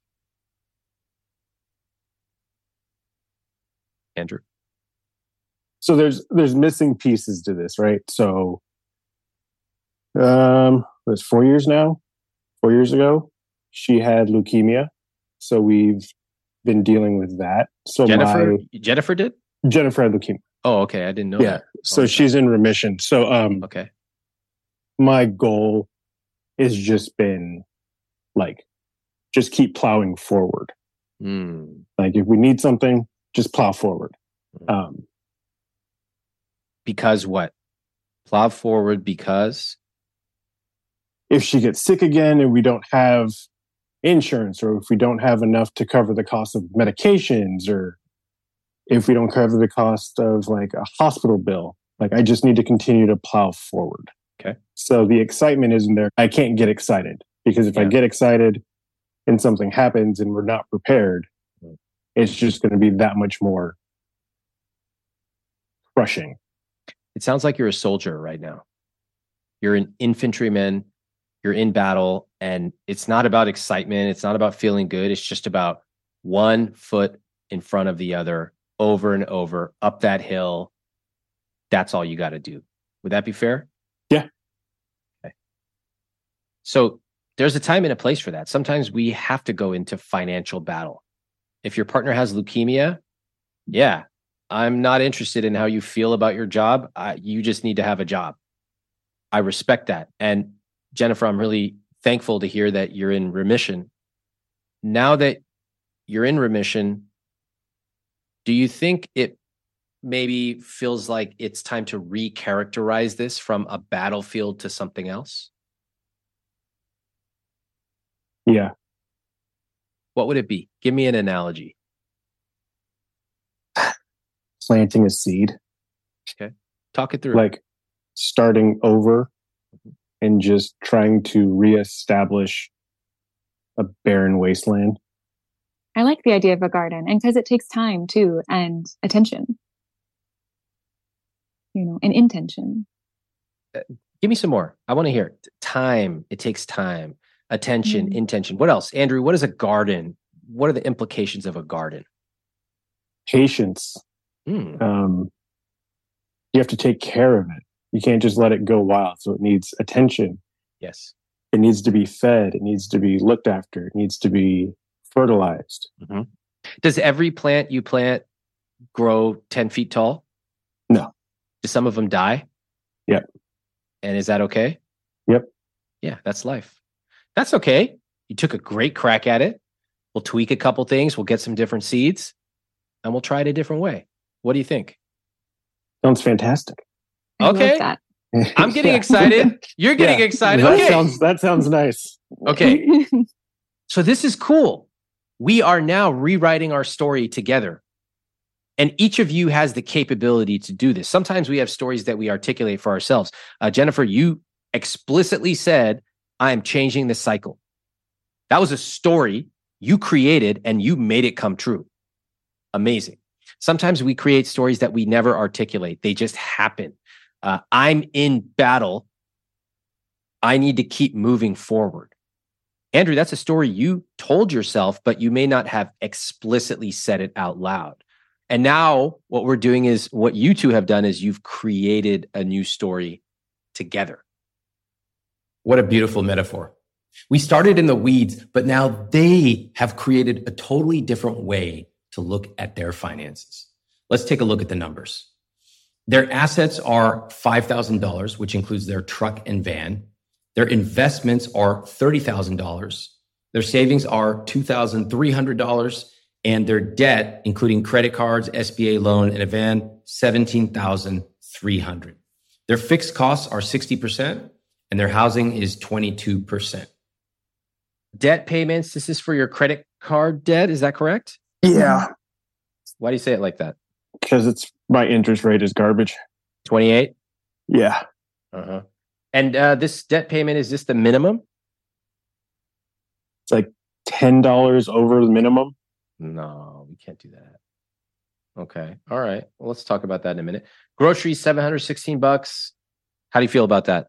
Andrew. So there's there's missing pieces to this, right? So um it was four years now, four years ago, she had leukemia. So we've been dealing with that. So Jennifer, my, Jennifer did? Jennifer had leukemia. Oh, okay. I didn't know Yeah. that. So Oh, she's in remission. So um okay. my goal it's just been like, just keep plowing forward. Mm. Like if we need something, just plow forward. Um, because what? Plow forward because? If she gets sick again and we don't have insurance, or if we don't have enough to cover the cost of medications, or if we don't cover the cost of like a hospital bill, like I just need to continue to plow forward. Okay. So the excitement isn't there. I can't get excited because if Yeah. I get excited and something happens and we're not prepared, it's just going to be that much more crushing. It sounds like you're a soldier right now. You're an infantryman. You're in battle, and it's not about excitement. It's not about feeling good. It's just about one foot in front of the other, over and over, up that hill. That's all you got to do. Would that be fair? Yeah. Okay. So there's a time and a place for that. Sometimes we have to go into financial battle. If your partner has leukemia, yeah, I'm not interested in how you feel about your job. I, you just need to have a job. I respect that. And Jennifer, I'm really thankful to hear that you're in remission. Now that you're in remission, do you think it maybe feels like it's time to recharacterize this from a battlefield to something else? Yeah. What would it be? Give me an analogy. Planting a seed. Okay. Talk it through. Like starting over and just trying to reestablish a barren wasteland. I like the idea of a garden, and because it takes time too, and attention, you know, and intention. Uh, give me some more. I want to hear it. Time. It takes time, attention, Mm. intention. What else? Andrew, what is a garden? What are the implications of a garden? Patience. Mm. Um, you have to take care of it. You can't just let it go wild. So it needs attention. Yes. It needs to be fed. It needs to be looked after. It needs to be fertilized. Mm-hmm. Does every plant you plant grow ten feet tall? No. Do some of them die? Yep. And is that okay? Yep. Yeah, that's life. That's okay. You took a great crack at it. We'll tweak a couple things. We'll get some different seeds and we'll try it a different way. What do you think? Sounds fantastic. I love Okay. that. I'm getting Yeah. excited. You're getting Yeah. excited. That Okay. sounds that sounds nice. Okay. So this is cool. We are now rewriting our story together. And each of you has the capability to do this. Sometimes we have stories that we articulate for ourselves. Uh, Jennifer, you explicitly said, I'm changing the cycle. That was a story you created and you made it come true. Amazing. Sometimes we create stories that we never articulate. They just happen. Uh, I'm in battle. I need to keep moving forward. Andrew, that's a story you told yourself, but you may not have explicitly said it out loud. And now what we're doing is what you two have done is you've created a new story together. What a beautiful metaphor. We started in the weeds, but now they have created a totally different way to look at their finances. Let's take a look at the numbers. Their assets are five thousand dollars, which includes their truck and van. Their investments are thirty thousand dollars. Their savings are two thousand three hundred dollars. And their debt, including credit cards, S B A loan, and a van, seventeen thousand three hundred dollars. Their fixed costs are sixty percent, and their housing is twenty-two percent. Debt payments, this is for your credit card debt, is that correct? Yeah. Why do you say it like that? Because it's my interest rate is garbage. twenty-eight? Yeah. Uh-huh. And uh, this debt payment, is this the minimum? It's like ten dollars over the minimum. No, we can't do that. Okay. All right. Well, let's talk about that in a minute. Groceries, seven hundred sixteen bucks. How do you feel about that?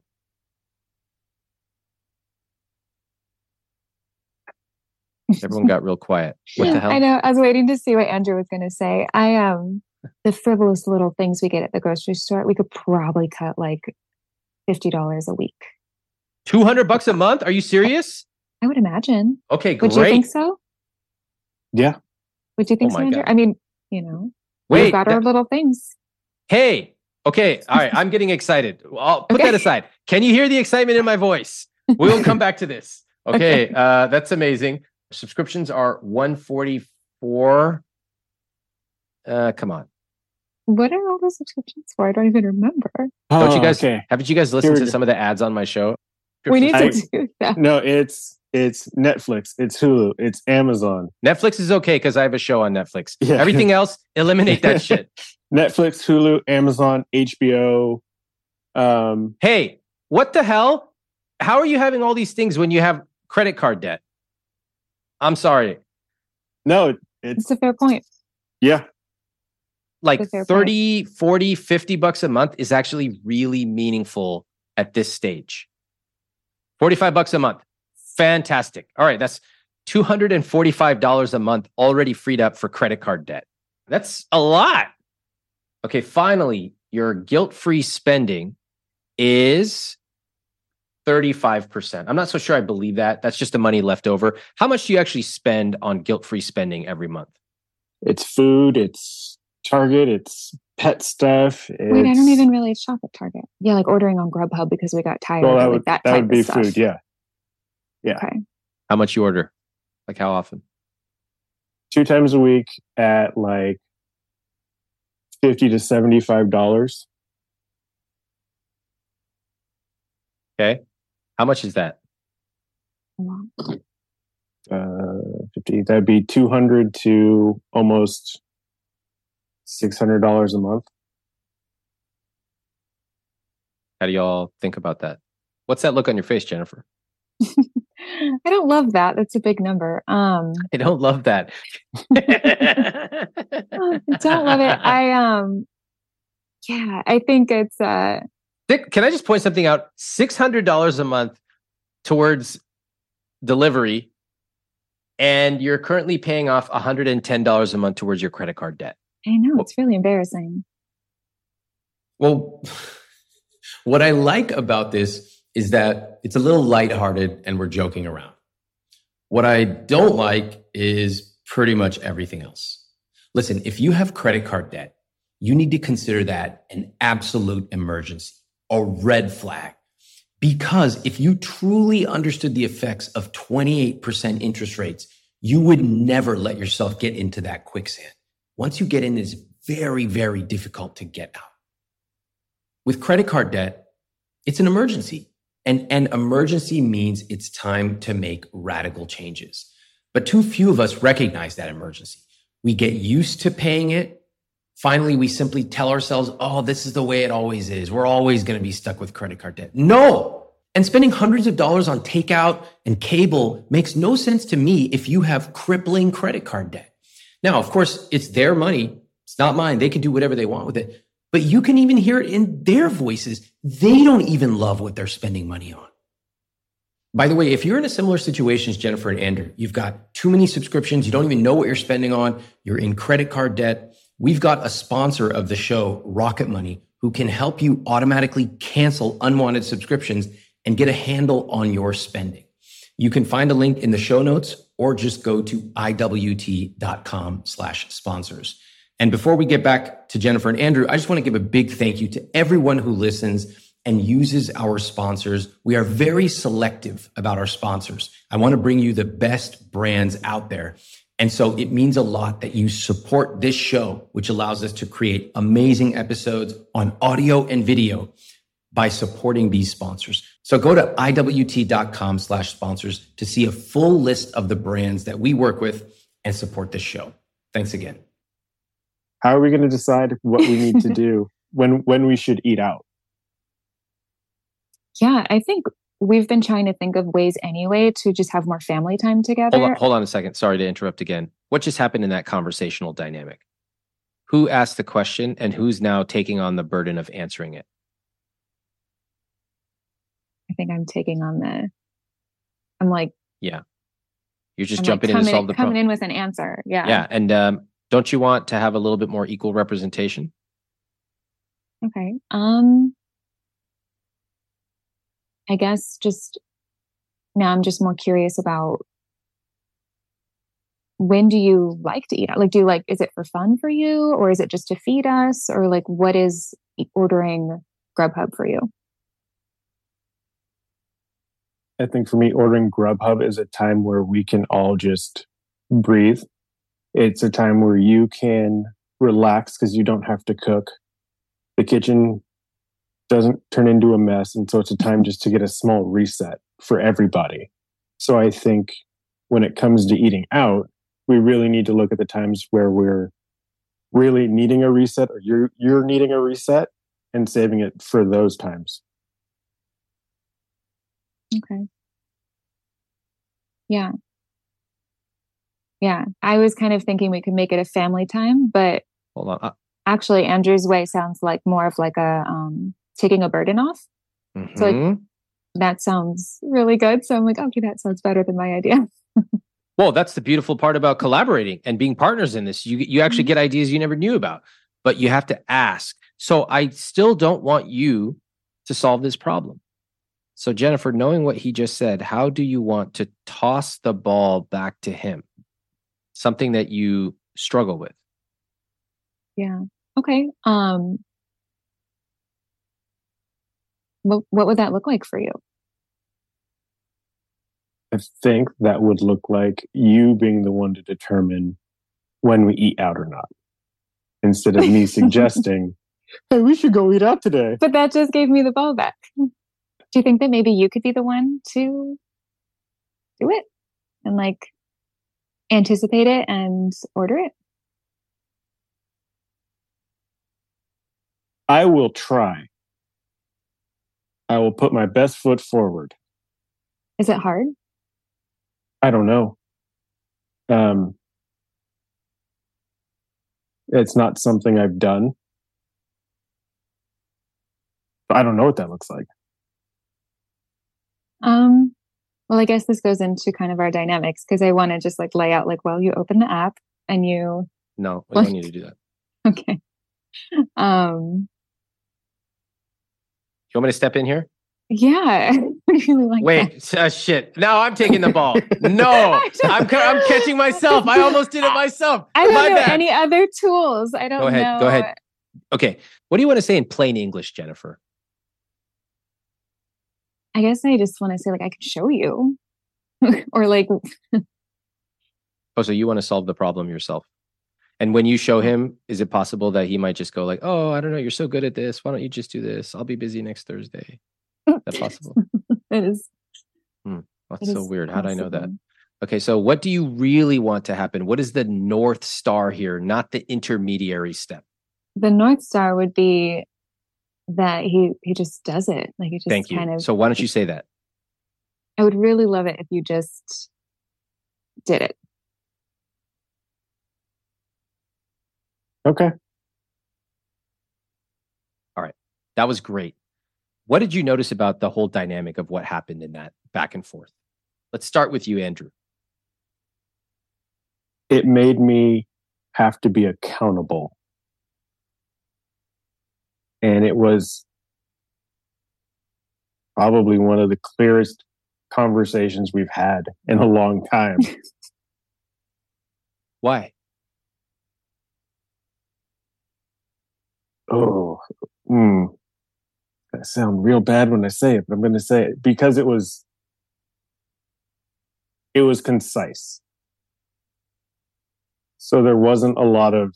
Everyone got real quiet. What the hell? I know. I was waiting to see what Andrew was going to say. I um, the frivolous little things we get at the grocery store, we could probably cut like fifty dollars a week. two hundred bucks a month? Are you serious? I would imagine. Okay, great. Would you think so? Yeah. Would you think Oh so, my Andrew? God. I mean, you know, Wait, we've got our that- little things. Hey, okay. All right. I'm getting excited. I'll put Okay. that aside. Can you hear the excitement in my voice? We'll come back to this. Okay, okay. Uh, that's amazing. Subscriptions are one hundred forty-four. Uh, come on. What are all the subscriptions for? I don't even remember. Oh, don't you guys? Okay. Haven't you guys listened to some of the ads on my show? We need to I, do that. No, it's it's Netflix, it's Hulu, it's Amazon. Netflix is okay because I have a show on Netflix. Yeah. Everything else, eliminate that shit. Netflix, Hulu, Amazon, H B O. Um, hey, what the hell? How are you having all these things when you have credit card debt? I'm sorry. No, it, It's it's a fair point. yeah. Like fair thirty, forty, fifty bucks a month is actually really meaningful at this stage. forty-five bucks a month. Fantastic. All right, that's two hundred forty-five dollars a month already freed up for credit card debt. That's a lot. Okay, finally, your guilt-free spending is thirty-five percent. I'm not so sure I believe that. That's just the money left over. How much do you actually spend on guilt-free spending every month? It's food, it's Target, it's pet stuff. It's, Wait, I don't even really shop at Target. Yeah, like ordering on Grubhub because we got tired. Well, that of, would like, that that type would be of stuff. food. Yeah, yeah. Okay. How much you order? Like how often? Two times a week at like fifty to seventy-five dollars. Okay. How much is that? Wow. Uh, fifty. That'd be two hundred to almost six hundred dollars a month. How do y'all think about that? What's that look on your face, Jennifer? I don't love that. That's a big number. Um, I don't love that. I don't love it. I um, yeah, I think it's uh. Can I just point something out? six hundred dollars a month towards delivery, and you're currently paying off one hundred ten dollars a month towards your credit card debt. I know, it's really embarrassing. Well, what I like about this is that it's a little lighthearted and we're joking around. What I don't like is pretty much everything else. Listen, if you have credit card debt, you need to consider that an absolute emergency, a red flag. Because if you truly understood the effects of twenty-eight percent interest rates, you would never let yourself get into that quicksand. Once you get in, it's very, very difficult to get out. With credit card debt, it's an emergency. And an emergency means it's time to make radical changes. But too few of us recognize that emergency. We get used to paying it. Finally, we simply tell ourselves, oh, this is the way it always is. We're always going to be stuck with credit card debt. No! And spending hundreds of dollars on takeout and cable makes no sense to me if you have crippling credit card debt. Now, of course, it's their money. It's not mine. They can do whatever they want with it. But you can even hear it in their voices. They don't even love what they're spending money on. By the way, if you're in a similar situation as Jennifer and Andrew, you've got too many subscriptions, you don't even know what you're spending on, you're in credit card debt, we've got a sponsor of the show, Rocket Money, who can help you automatically cancel unwanted subscriptions and get a handle on your spending. You can find a link in the show notes or just go to iwt.com slash sponsors. And before we get back to Jennifer and Andrew, I just want to give a big thank you to everyone who listens and uses our sponsors. We are very selective about our sponsors. I want to bring you the best brands out there. And so it means a lot that you support this show, which allows us to create amazing episodes on audio and video by supporting these sponsors. So go to iwt.com slash sponsors to see a full list of the brands that we work with and support this show. Thanks again. How are we going to decide what we need to do when when we should eat out? Yeah, I think we've been trying to think of ways anyway to just have more family time together. Hold on, hold on a second. Sorry to interrupt again. What just happened in that conversational dynamic? Who asked the question and who's now taking on the burden of answering it? I think I'm taking on the, I'm like, yeah, you're just I'm jumping like in to solve the coming problem. in with an answer. Yeah. Yeah. And um, don't you want to have a little bit more equal representation? Okay. Um, I guess just now I'm just more curious about when do you like to eat out? Like, do you like, is it for fun for you or is it just to feed us? Or like, what is ordering Grubhub for you? I think for me, ordering Grubhub is a time where we can all just breathe. It's a time where you can relax because you don't have to cook. The kitchen doesn't turn into a mess. And so it's a time just to get a small reset for everybody. So I think when it comes to eating out, we really need to look at the times where we're really needing a reset, or you're you're needing a reset, and saving it for those times. Okay. Yeah. Yeah. I was kind of thinking we could make it a family time, but Hold on. Uh, actually Andrew's way sounds like more of like a um taking a burden off. mhm. So like that sounds really good. So I'm like, okay, that sounds better than my idea. Well, that's the beautiful part about collaborating and being partners in this. You you actually get ideas you never knew about, but you have to ask. So I still don't want you to solve this problem. So Jennifer, knowing what he just said, how do you want to toss the ball back to him? Something that you struggle with. Yeah. Okay. Um what what would that look like for you? I think that would look like you being the one to determine when we eat out or not, instead of me suggesting, hey, we should go eat out today. But that just gave me the ball back. Do you think that maybe you could be the one to do it and like anticipate it and order it? I will try. I will put my best foot forward. Is it hard? I don't know. Um, it's not something I've done. I don't know what that looks like. Um, well, I guess this goes into kind of our dynamics because I want to just like lay out like, well, you open the app and you, No, we don't need to do that. okay. Um, You want me to step in here? yeah, I really like that. Wait, uh, shit. Now I'm taking the ball. No, I'm ca- I'm catching myself. I almost did it myself. I don't My know bad. any other tools. I don't Go ahead. know. Go ahead. Okay. What do you want to say in plain English, Jennifer? I guess I just want to say like, I can show you or like, Oh, so you want to solve the problem yourself. And when you show him, is it possible that he might just go like, oh, I don't know, you're so good at this. Why don't you just do this? I'll be busy next Thursday. Is that possible? it is. Hmm. That's it so is weird. How do I know that? possible. Okay, so what do you really want to happen? What is the North Star here, not the intermediary step? The North Star would be that he he just does it. Like he just Thank you. kind of. So why don't you say that? I would really love it if you just did it. Okay. All right. That was great. What did you notice about the whole dynamic of what happened in that back and forth? Let's start with you, Andrew. It made me have to be accountable. And it was probably one of the clearest conversations we've had in a long time. Why? Oh, mm, that sound real bad when I say it, but I'm going to say it because it was, it was concise. So there wasn't a lot of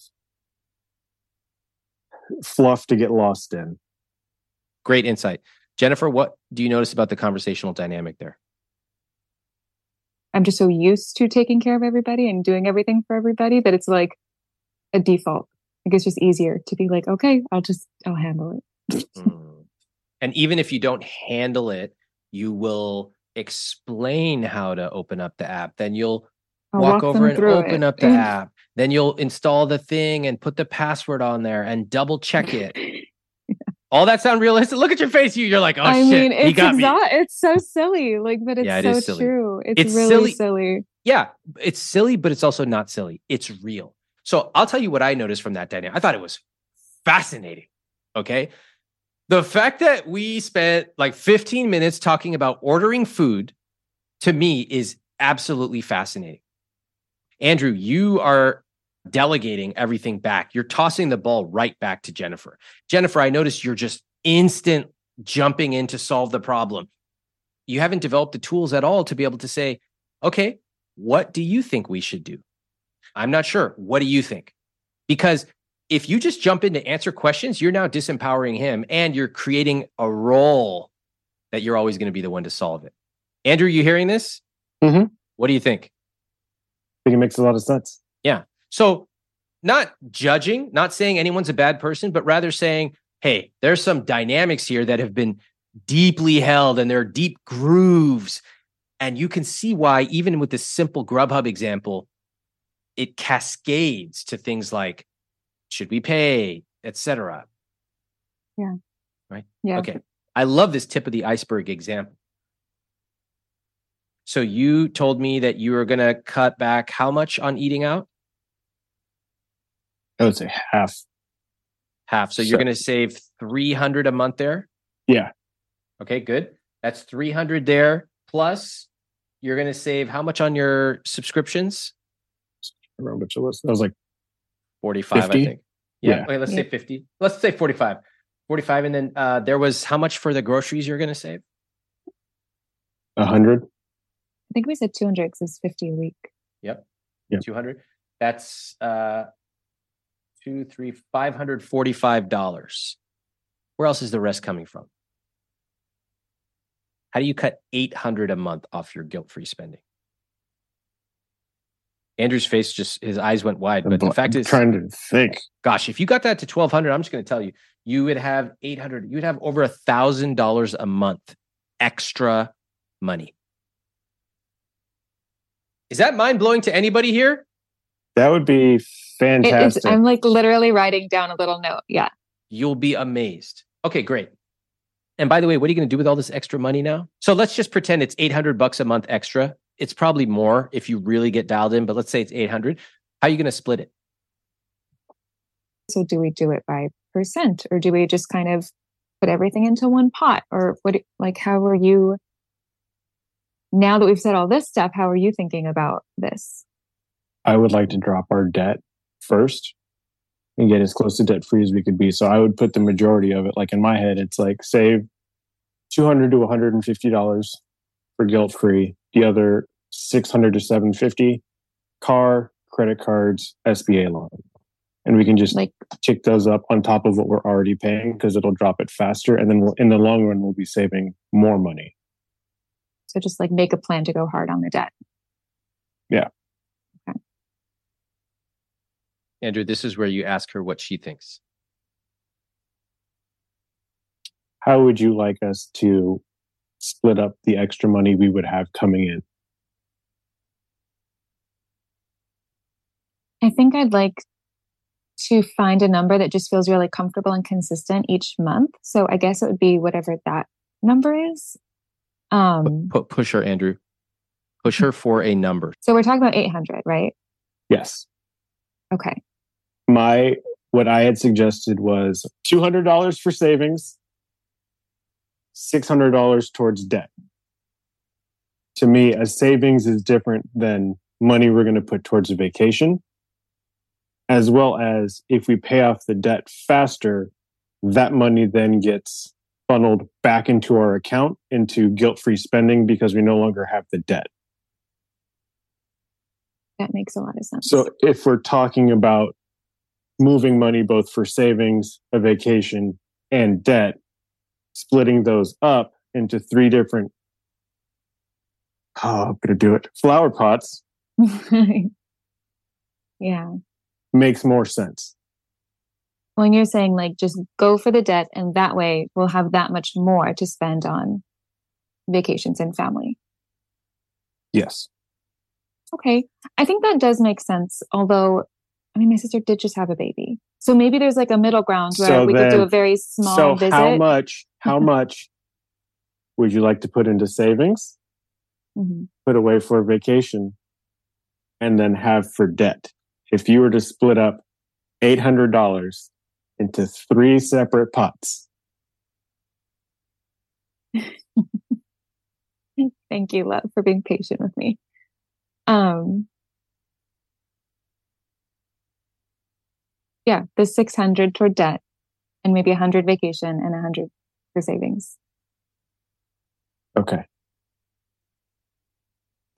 fluff to get lost in. Great insight. Jennifer, what do you notice about the conversational dynamic there? I'm just so used to taking care of everybody and doing everything for everybody that it's like a default. Like it's just easier to be like, okay, I'll just, I'll handle it. Mm. And even if you don't handle it, you will explain how to open up the app. Then you'll I'll walk walk over them and through open it. up the app. Then you'll install the thing and put the password on there and double check it. All that sound realistic? Look at your face. You, you're like, oh I shit, mean, he it's got me. exa- it's so silly, like, but it's Yeah, it so is silly. true. It's, It's really silly. silly. Yeah, it's silly, but it's also not silly. It's real. So I'll tell you what I noticed from that dynamic. I thought it was fascinating. Okay. The fact that we spent like fifteen minutes talking about ordering food to me is absolutely fascinating. Andrew, you are delegating everything back. You're tossing the ball right back to Jennifer. Jennifer, I noticed you're just instant jumping in to solve the problem. You haven't developed the tools at all to be able to say, okay, what do you think we should do? I'm not sure. What do you think? Because if you just jump in to answer questions, you're now disempowering him and you're creating a role that you're always going to be the one to solve it. Andrew, you hearing this? Mm-hmm. What do you think? I think it makes a lot of sense. Yeah. So not judging, not saying anyone's a bad person, but rather saying, hey, there's some dynamics here that have been deeply held and there are deep grooves. And you can see why, even with this simple Grubhub example, it cascades to things like, should we pay, et cetera. Yeah. Right? Yeah. Okay. I love this tip of the iceberg example. So you told me that you were going to cut back how much on eating out? I would say half. Half. So, so you're going to save three hundred a month there? Yeah. Okay, good. That's three hundred there. Plus, you're going to save how much on your subscriptions? I remember what it was. That was like forty-five, fifty? I think. Yeah. Yeah. Okay, let's yeah. say fifty. Let's say forty-five. forty-five. And then uh, there was how much for the groceries you're going to save? A hundred. I think we said two hundred because it's fifty a week. Yep. Yep. two hundred. That's uh, two, three, five hundred forty-five dollars. Where else is the rest coming from? How do you cut eight hundred a month off your guilt-free spending? Andrew's face just, his eyes went wide. But the fact I'm is, trying to think. Gosh, if you got that to twelve hundred, I'm just going to tell you, you would have eight hundred, you would have over a thousand dollars a month extra money. Is that mind blowing to anybody here? That would be fantastic. It is, I'm like literally writing down a little note. Yeah. You'll be amazed. Okay, great. And by the way, what are you going to do with all this extra money now? So let's just pretend it's eight hundred bucks a month extra. It's probably more if you really get dialed in, but let's say it's eight hundred. How are you going to split it? So do we do it by percent or do we just kind of put everything into one pot? Or what, like, how are you, now that we've said all this stuff, how are you thinking about this? I would like to drop our debt first and get as close to debt free as we could be. So I would put the majority of it, like in my head, it's like save two hundred to one hundred fifty dollars for guilt free. The other six hundred to seven hundred fifty dollars car, credit cards, S B A loan. And we can just like tick those up on top of what we're already paying because it'll drop it faster. And then we'll, in the long run, we'll be saving more money. So just like make a plan to go hard on the debt. Yeah. Okay. Andrew, this is where you ask her what she thinks. How would you like us to split up the extra money we would have coming in? I think I'd like to find a number that just feels really comfortable and consistent each month. So I guess it would be whatever that number is. Um, P- push her, Andrew. Push her for a number. So we're talking about eight hundred, right? Yes. Okay. My, what I had suggested was two hundred dollars for savings, six hundred dollars towards debt. To me, a savings is different than money we're going to put towards a vacation. As well as if we pay off the debt faster, that money then gets funneled back into our account into guilt-free spending because we no longer have the debt. That makes a lot of sense. So if we're talking about moving money both for savings, a vacation, and debt, splitting those up into three different, oh, I'm going to do it, flower pots. Yeah. Makes more sense. When you're saying like just go for the debt and that way we'll have that much more to spend on vacations and family. Yes. Okay. I think that does make sense. Although, I mean, my sister did just have a baby. So maybe there's like a middle ground where So we then, could do a very small so visit. how much, how much would you like to put into savings, mm-hmm. put away for a vacation, and then have for debt? If you were to split up eight hundred dollars into three separate pots. Thank you, love, for being patient with me. Um, yeah, the six hundred toward debt and maybe one hundred vacation and one hundred for savings. Okay.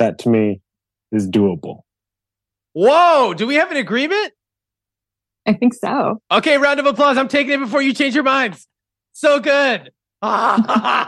that to me is doable. Whoa, do we have an agreement? I think so. Okay, round of applause. I'm taking it before you change your minds. So good. But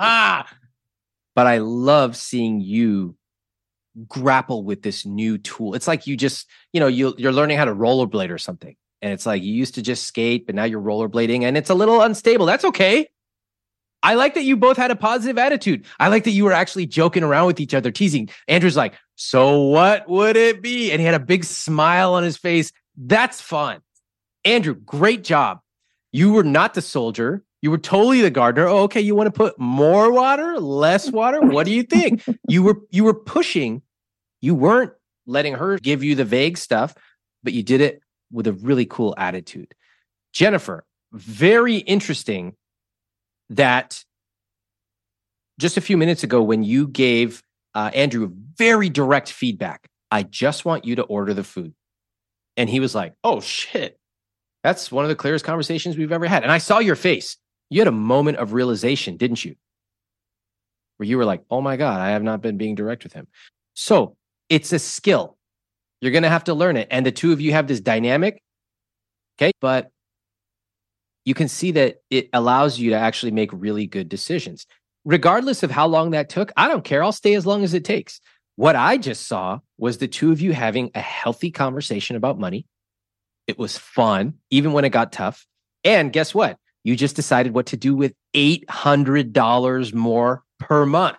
I love seeing you grapple with this new tool. It's like you just, you know, you, you're learning how to rollerblade or something. And it's like you used to just skate, but now you're rollerblading and it's a little unstable. That's okay. I like that you both had a positive attitude. I like that you were actually joking around with each other, teasing. Andrew's like, so what would it be? And he had a big smile on his face. That's fun. Andrew, great job. You were not the soldier. You were totally the gardener. Oh, okay. You want to put more water, less water? What do you think? You were, you were pushing. You weren't letting her give you the vague stuff, but you did it with a really cool attitude. Jennifer, very interesting that just a few minutes ago when you gave uh, Andrew very direct feedback, I just want you to order the food. And he was like, oh shit, that's one of the clearest conversations we've ever had. And I saw your face. You had a moment of realization, didn't you? Where you were like, oh my God, I have not been being direct with him. So it's a skill. You're going to have to learn it. And the two of you have this dynamic. Okay. But you can see that it allows you to actually make really good decisions. Regardless of how long that took, I don't care. I'll stay as long as it takes. What I just saw was the two of you having a healthy conversation about money. It was fun, even when it got tough. And guess what? You just decided what to do with eight hundred dollars more per month.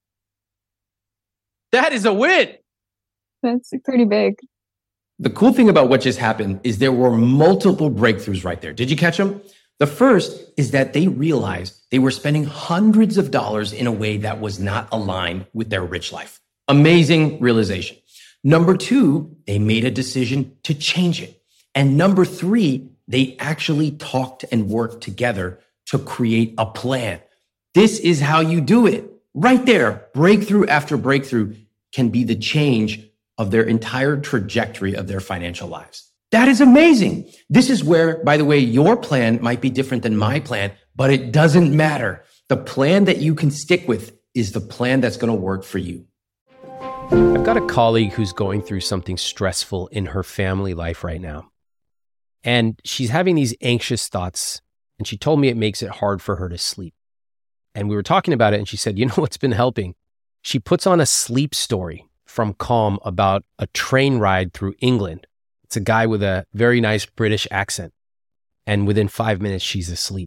That is a win. That's pretty big. The cool thing about what just happened is there were multiple breakthroughs right there. Did you catch them? The first is that they realized they were spending hundreds of dollars in a way that was not aligned with their rich life. Amazing realization. Number two, they made a decision to change it. And number three, they actually talked and worked together to create a plan. This is how you do it. Right there, breakthrough after breakthrough can be the change of their entire trajectory of their financial lives. That is amazing. This is where, by the way, your plan might be different than my plan, but it doesn't matter. The plan that you can stick with is the plan that's going to work for you. I've got a colleague who's going through something stressful in her family life right now. And she's having these anxious thoughts. And she told me it makes it hard for her to sleep. And we were talking about it. And she said, you know what's been helping? She puts on a sleep story from Calm about a train ride through England. It's a guy with a very nice British accent. And within five minutes, she's asleep.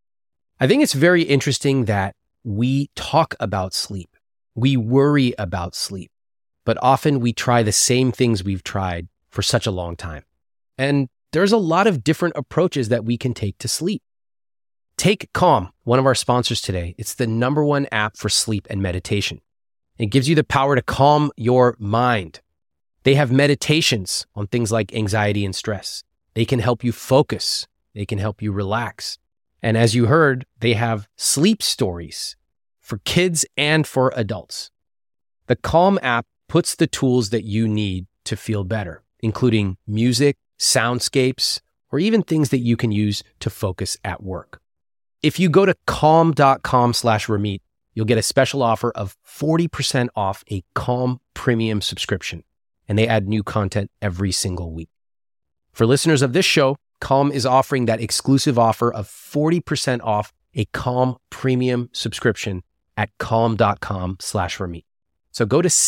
I think it's very interesting that we talk about sleep. We worry about sleep. But often we try the same things we've tried for such a long time. And there's a lot of different approaches that we can take to sleep. Take Calm, one of our sponsors today. It's the number one app for sleep and meditation. It gives you the power to calm your mind. They have meditations on things like anxiety and stress. They can help you focus. They can help you relax. And as you heard, they have sleep stories for kids and for adults. The Calm app puts the tools that you need to feel better, including music, soundscapes, or even things that you can use to focus at work. If you go to calm.com slash Ramit, you'll get a special offer of forty percent off a Calm premium subscription. And they add new content every single week. For listeners of this show, Calm is offering that exclusive offer of forty percent off a Calm premium subscription at calm.com slash Ramit. So go to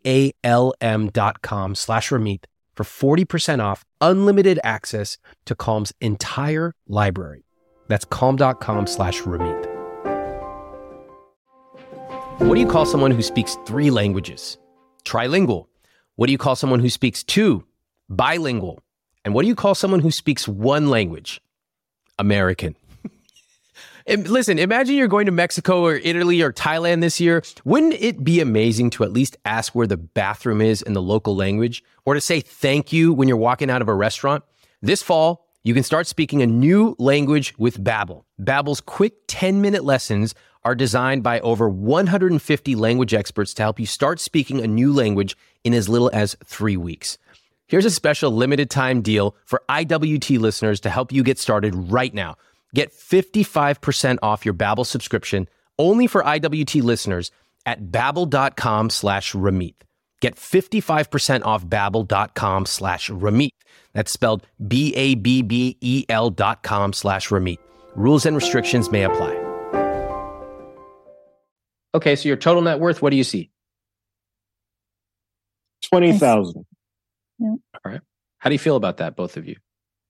C-A-L-M.com slash Ramit for forty percent off unlimited access to Calm's entire library. That's calm.com slash Ramit. What do you call someone who speaks three languages? Trilingual. What do you call someone who speaks two? Bilingual. And what do you call someone who speaks one language? American. And listen, imagine you're going to Mexico or Italy or Thailand this year. Wouldn't it be amazing to at least ask where the bathroom is in the local language, or to say thank you when you're walking out of a restaurant? This fall, you can start speaking a new language with Babbel. Babbel's quick ten-minute lessons are designed by over one hundred fifty language experts to help you start speaking a new language in as little as three weeks. Here's a special limited time deal for I W T listeners to help you get started right now. Get fifty-five percent off your Babbel subscription only for I W T listeners at babbel.com slash Ramit. Get fifty-five percent off babbel.com slash Ramit. That's spelled B A B B E L dot com slash Ramit. Rules and restrictions may apply. Okay, so your total net worth, what do you see? twenty thousand. Yeah. All right. How do you feel about that, both of you?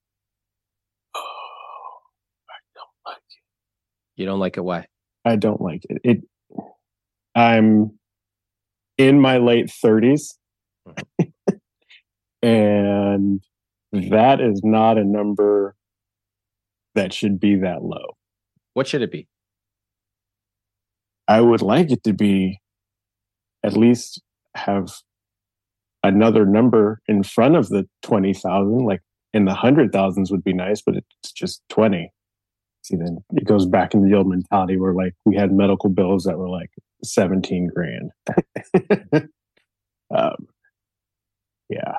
Oh, I don't like it. You don't like it? Why? I don't like it. It. I'm in my late thirties, and that is not a number that should be that low. What should it be? I would like it to be at least have another number in front of the twenty thousand, like in the hundred thousands would be nice, but it's just twenty. See, then it goes back in the old mentality where like we had medical bills that were like seventeen grand. um, yeah.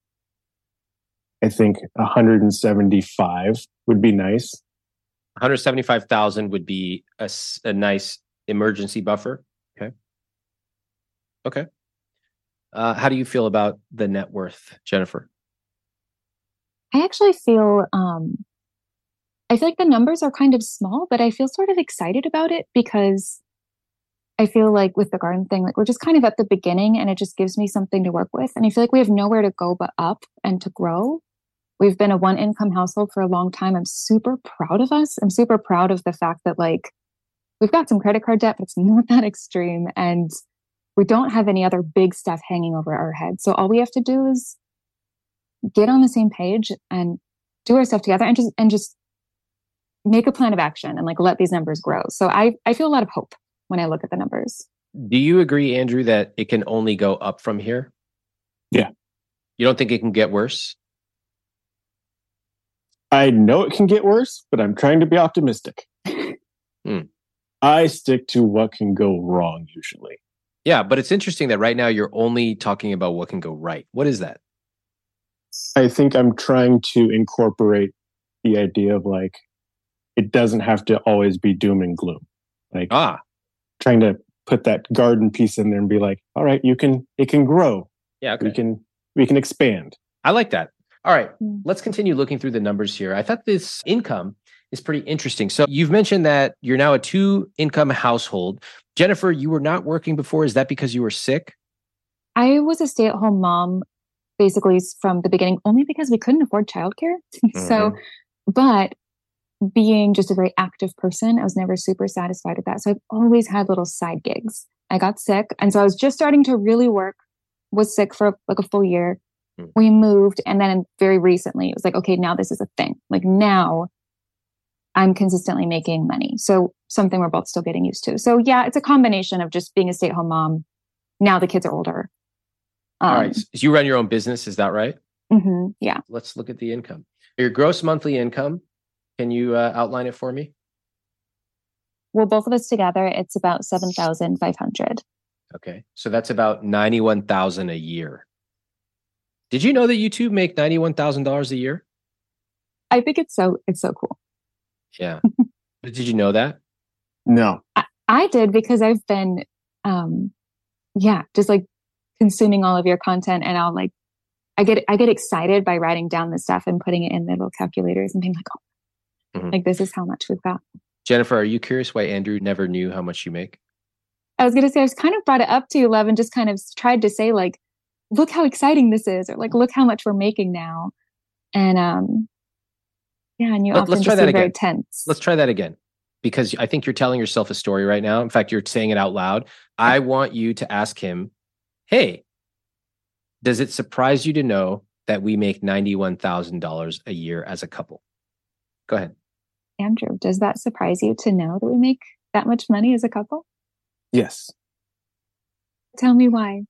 I think one hundred seventy-five would be nice. one hundred seventy-five thousand would be a, s- a nice emergency buffer. Okay. Okay. Uh, how do you feel about the net worth, Jennifer? I actually feel, um, I feel like the numbers are kind of small, but I feel sort of excited about it because I feel like with the garden thing, like we're just kind of at the beginning and it just gives me something to work with. And I feel like we have nowhere to go but up and to grow. We've been a one income household for a long time. I'm super proud of us. I'm super proud of the fact that like we've got some credit card debt, but it's not that extreme. And we don't have any other big stuff hanging over our heads. So all we have to do is get on the same page and do our stuff together and just, and just make a plan of action and like let these numbers grow. So I, I feel a lot of hope when I look at the numbers. Do you agree, Andrew, that it can only go up from here? Yeah. You don't think it can get worse? I know it can get worse, but I'm trying to be optimistic. Hmm. I stick to what can go wrong usually. Yeah, but it's interesting that right now you're only talking about what can go right. What is that? I think I'm trying to incorporate the idea of like, it doesn't have to always be doom and gloom. Like Ah, trying to put that garden piece in there and be like, all right, you can, it can grow. yeah, okay. We can, we can expand. I like that. All right, Mm. let's continue looking through the numbers here. I thought this income is pretty interesting. So you've mentioned that you're now a two-income household. Jennifer, you were not working before. Is that because you were sick? I was a stay-at-home mom basically from the beginning, only because we couldn't afford childcare. So, but being just a very active person, I was never super satisfied with that. So I've always had little side gigs. I got sick. And so I was just starting to really work, was sick for like a full year. Mm. We moved. And then very recently it was like, okay, now this is a thing. Like now I'm consistently making money. So something we're both still getting used to. So yeah, it's a combination of just being a stay-at-home mom. Now the kids are older. Um, All right. So you run your own business. Is that right? hmm yeah. Let's look at the income. Your gross monthly income. Can you uh, outline it for me? Well, both of us together, it's about seven thousand five hundred. Okay. So that's about ninety-one thousand dollars a year. Did you know that you two make ninety-one thousand dollars a year? I think it's so, it's so cool. Yeah. Did you know that? No. I, I did because I've been, um, yeah, just like consuming all of your content, and I'll like, I get, I get excited by writing down this stuff and putting it in the little calculators and being like, oh, Mhm. like this is how much we've got. Jennifer, are you curious why Andrew never knew how much you make? I was going to say, I was kind of brought it up to you, Lev, and just kind of tried to say like, look how exciting this is, or like, look how much we're making now. And, um, yeah, and you Let- often let's try just that seem very again. tense. Let's try that again, because I think you're telling yourself a story right now. In fact, you're saying it out loud. I want you to ask him, hey, does it surprise you to know that we make ninety-one thousand dollars a year as a couple? Go ahead. Andrew, does that surprise you to know that we make that much money as a couple? Yes. Tell me why.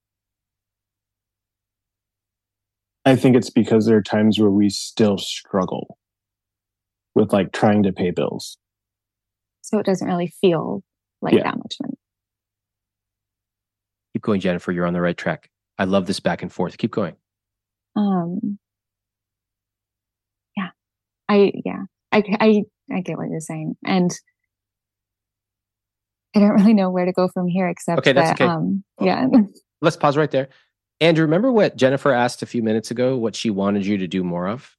I think it's because there are times where we still struggle with like trying to pay bills. So it doesn't really feel like Yeah. that much money. Keep going, Jennifer. You're on the right track. I love this back and forth. Keep going. Um, yeah, I, yeah, I, I, I get what you're saying. And I don't really know where to go from here except Okay, that's that, okay. um, yeah. Let's pause right there. Andrew, remember what Jennifer asked a few minutes ago, what she wanted you to do more of?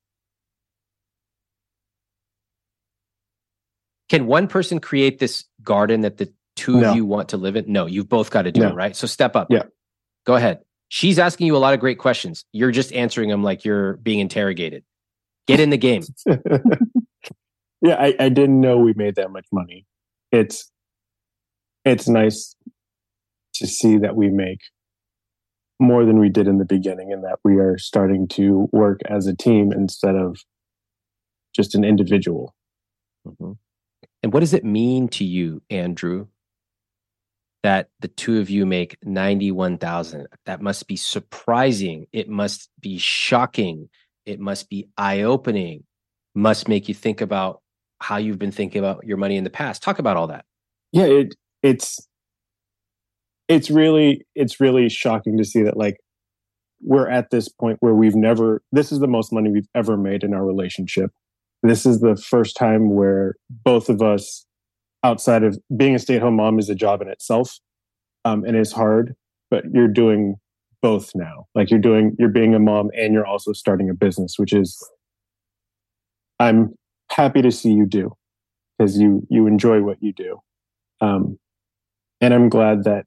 Can one person create this garden that the two No. of you want to live in? No, you've both got to do No. it, right? So step up. Yeah. Go ahead. She's asking you a lot of great questions. You're just answering them like you're being interrogated. Get in the game. Yeah, I, I didn't know we made that much money. It's it's nice to see that we make more than we did in the beginning, and that we are starting to work as a team instead of just an individual. Mm-hmm. And what does it mean to you, Andrew, that the two of you make ninety-one thousand? That must be surprising. It must be shocking. It must be eye-opening. Must make you think about how you've been thinking about your money in the past. Talk about all that. Yeah, it it's it's really it's really shocking to see that, like, we're at this point where we've never this is the most money we've ever made in our relationship. This is the first time where both of us, outside of being a stay-at-home mom, is a job in itself, um, and it's hard, but you're doing both now. Like, you're doing, you're being a mom and you're also starting a business, which is, I'm happy to see you do, because you, you enjoy what you do. Um, and I'm glad that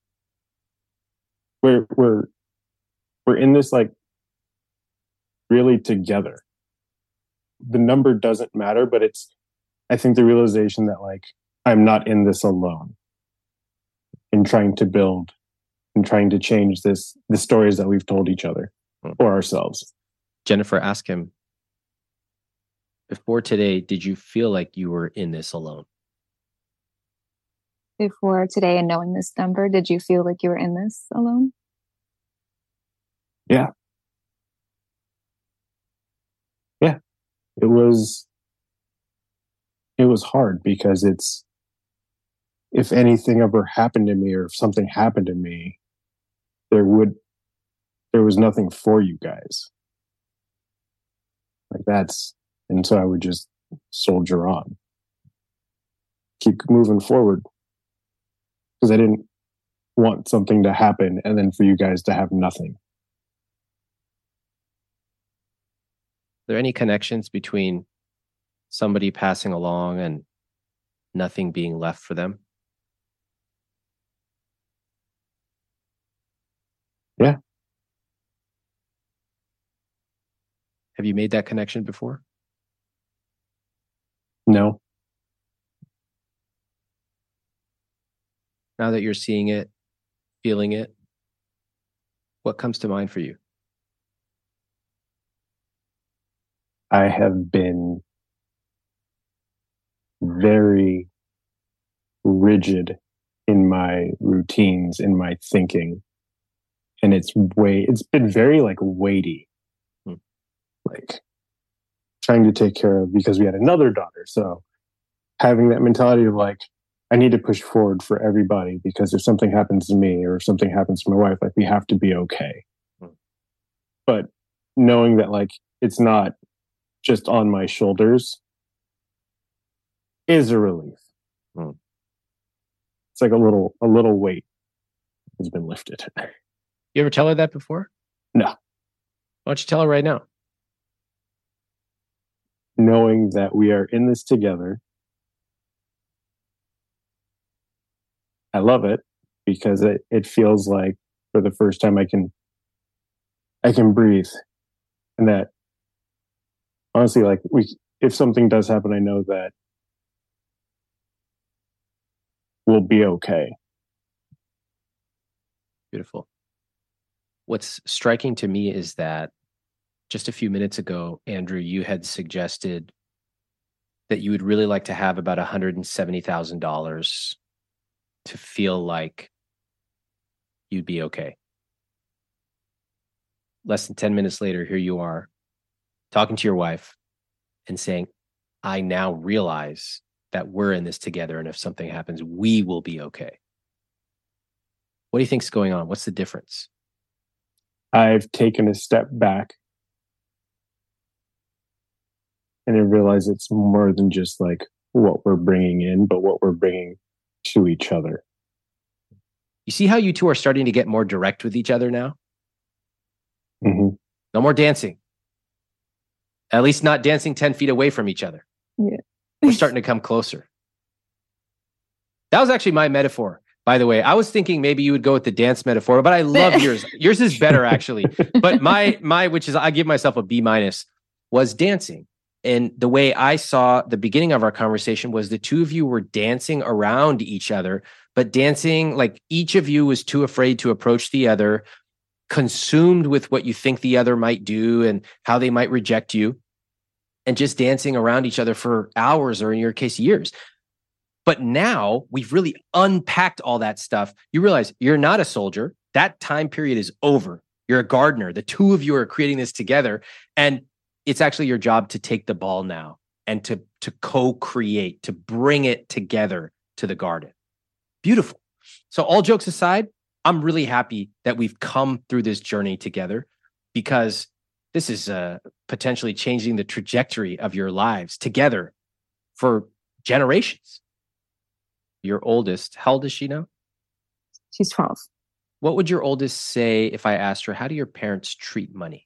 we're, we're, we're in this, like, really together. The number doesn't matter, but it's, I think the realization that, like, I'm not in this alone, in trying to build and trying to change this, the stories that we've told each other or ourselves. Jennifer, ask him, before today, did you feel like you were in this alone? Before today and knowing this number, did you feel like you were in this alone? Yeah. Yeah. It was, it was hard because it's, if anything ever happened to me or if something happened to me, there would, there was nothing for you guys. Like, that's, and so I would just soldier on, keep moving forward, because I didn't want something to happen and then for you guys to have nothing. Are there any connections between somebody passing along and nothing being left for them? Yeah. Have you made that connection before? No. Now that you're seeing it, feeling it, what comes to mind for you? I have been very rigid in my routines, in my thinking. And it's way, it's been very, like, weighty, hmm. like trying to take care of, because we had another daughter. So having that mentality of, like, I need to push forward for everybody, because if something happens to me or if something happens to my wife, like, we have to be okay. Hmm. But knowing that, like, it's not just on my shoulders is a relief. Hmm. It's like a little, a little weight has been lifted. You ever tell her that before? No. Why don't you tell her right now? Knowing that we are in this together, I love it, because it, it feels like for the first time I can, I can breathe. And that, honestly, like, we, if something does happen, I know that we'll be okay. Beautiful. What's striking to me is that just a few minutes ago, Andrew, you had suggested that you would really like to have about one hundred seventy thousand dollars to feel like you'd be okay. Less than ten minutes later, here you are talking to your wife and saying, I now realize that we're in this together, and if something happens, we will be okay. What do you think's going on? What's the difference? I've taken a step back and I realize it's more than just, like, what we're bringing in, but what we're bringing to each other. You see how you two are starting to get more direct with each other now? Mm-hmm. No more dancing. At least not dancing ten feet away from each other. Yeah. We're starting to come closer. That was actually my metaphor, by the way. I was thinking maybe you would go with the dance metaphor, but I love yours. Yours is better, actually. But my, my, which is, I give myself a B minus, was dancing. And the way I saw the beginning of our conversation was the two of you were dancing around each other, but dancing like each of you was too afraid to approach the other, consumed with what you think the other might do and how they might reject you, and just dancing around each other for hours, or in your case, years. But now we've really unpacked all that stuff. You realize you're not a soldier. That time period is over. You're a gardener. The two of you are creating this together. And it's actually your job to take the ball now and to, to co-create, to bring it together to the garden. Beautiful. So all jokes aside, I'm really happy that we've come through this journey together, because this is uh, potentially changing the trajectory of your lives together for generations. Your oldest, how old is she now? She's twelve. What would your oldest say if I asked her, how do your parents treat money?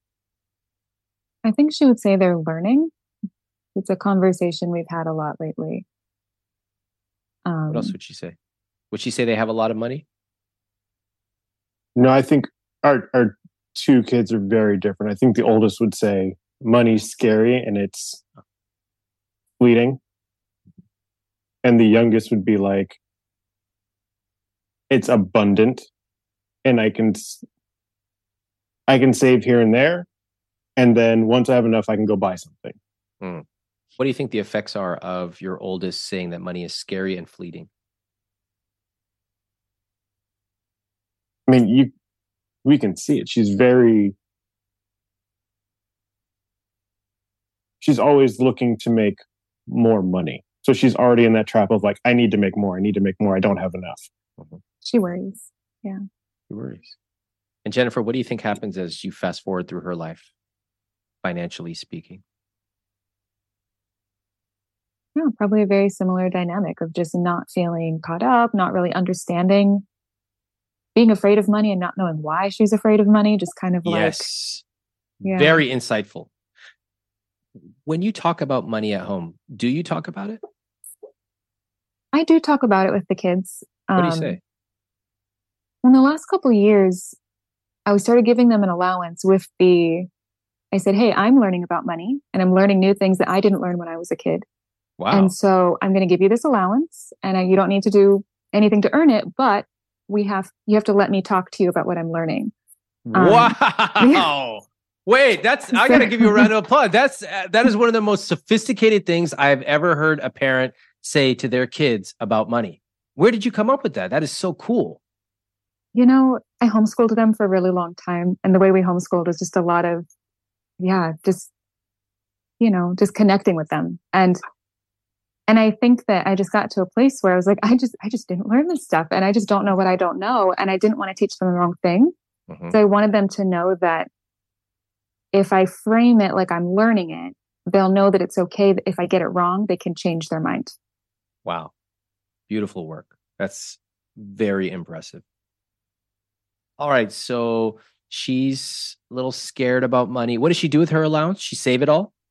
I think she would say they're learning. It's a conversation we've had a lot lately. Um, what else would she say? Would she say they have a lot of money? No, I think our our two kids are very different. I think the oldest would say money's scary and it's fleeting. And the youngest would be like, it's abundant and I can I can save here and there. And then once I have enough, I can go buy something. Hmm. What do you think the effects are of your oldest saying that money is scary and fleeting? I mean, you, we can see it. She's very, she's always looking to make more money. So she's already in that trap of like, I need to make more. I need to make more. I don't have enough. Mm-hmm. She worries. Yeah. She worries. And Jennifer, what do you think happens as you fast forward through her life, financially speaking? Yeah, probably a very similar dynamic of just not feeling caught up, not really understanding, being afraid of money and not knowing why she's afraid of money. Just kind of like, yes, yeah. Very insightful. When you talk about money at home, do you talk about it? I do talk about it with the kids. What do you um, say? In the last couple of years, I started giving them an allowance with the, I said, hey, I'm learning about money and I'm learning new things that I didn't learn when I was a kid. Wow. And so I'm going to give you this allowance and I, you don't need to do anything to earn it, but we have, you have to let me talk to you about what I'm learning. Um, wow. Wait, that's, I got to give you a round of applause. That's, uh, that is one of the most sophisticated things I've ever heard a parent say to their kids about money. Where did you come up with that? That is so cool. You know, I homeschooled them for a really long time. And the way we homeschooled was just a lot of, yeah, just, you know, just connecting with them. And, and I think that I just got to a place where I was like, I just, I just didn't learn this stuff. And I just don't know what I don't know. And I didn't want to teach them the wrong thing. Mm-hmm. So I wanted them to know that if I frame it like I'm learning it, they'll know that it's okay that if I get it wrong, they can change their mind. Wow. Beautiful work. That's very impressive. All right. So she's a little scared about money. What does she do with her allowance? She save it all?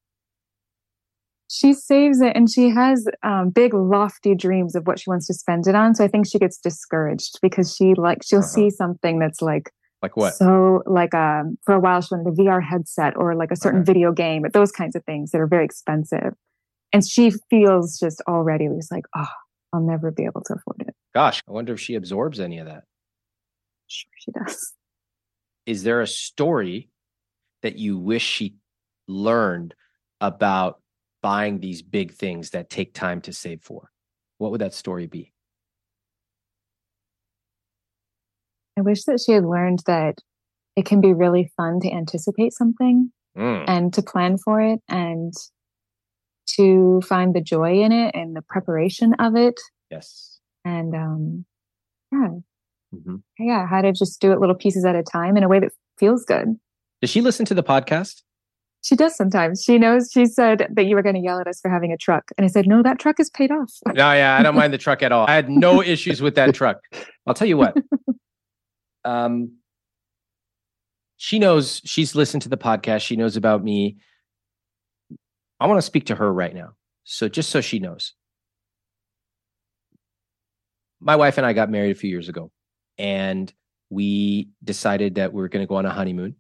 She saves it and she has um, big lofty dreams of what she wants to spend it on. So I think she gets discouraged because she like, she'll uh-huh. see something that's like, like what? So like um, for a while she wanted a V R headset or like a certain okay. video game, but those kinds of things that are very expensive. And she feels just already just like, oh, I'll never be able to afford it. Gosh, I wonder if she absorbs any of that. Sure she does. Is there a story that you wish she learned about buying these big things that take time to save for? What would that story be? I wish that she had learned that it can be really fun to anticipate something mm. and to plan for it and to find the joy in it and the preparation of it. Yes. And um, yeah. Mm-hmm. Yeah, how to just do it little pieces at a time in a way that feels good. Does she listen to the podcast? She does sometimes. She knows, she said that you were going to yell at us for having a truck. And I said, no, that truck is paid off. No, yeah, I don't mind the truck at all. I had no issues with that truck. I'll tell you what. Um, she knows, she's listened to the podcast. She knows about me. I want to speak to her right now. So just so she knows. My wife and I got married a few years ago, and we decided that we were going to go on a honeymoon.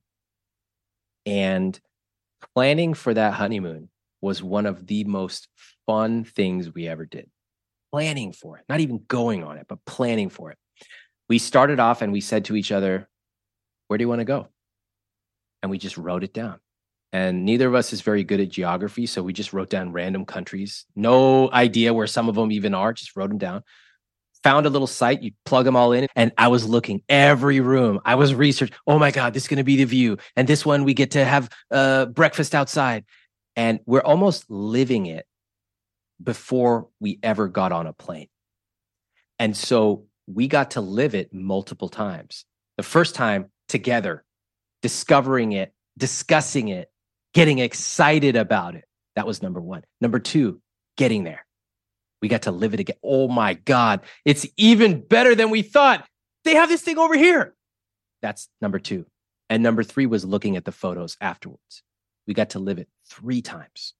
And planning for that honeymoon was one of the most fun things we ever did. Planning for it, not even going on it, but planning for it. We started off and we said to each other, where do you want to go? And we just wrote it down. And neither of us is very good at geography, so we just wrote down random countries. No idea where some of them even are, just wrote them down. Found a little site, you plug them all in, and I was looking every room. I was researching, oh my God, this is going to be the view. And this one, we get to have uh, breakfast outside. And we're almost living it before we ever got on a plane. And so we got to live it multiple times. The first time together, discovering it, discussing it, getting excited about it. That was number one. Number two, getting there. We got to live it again. Oh my God, it's even better than we thought. They have this thing over here. That's number two. And number three was looking at the photos afterwards. We got to live it three times.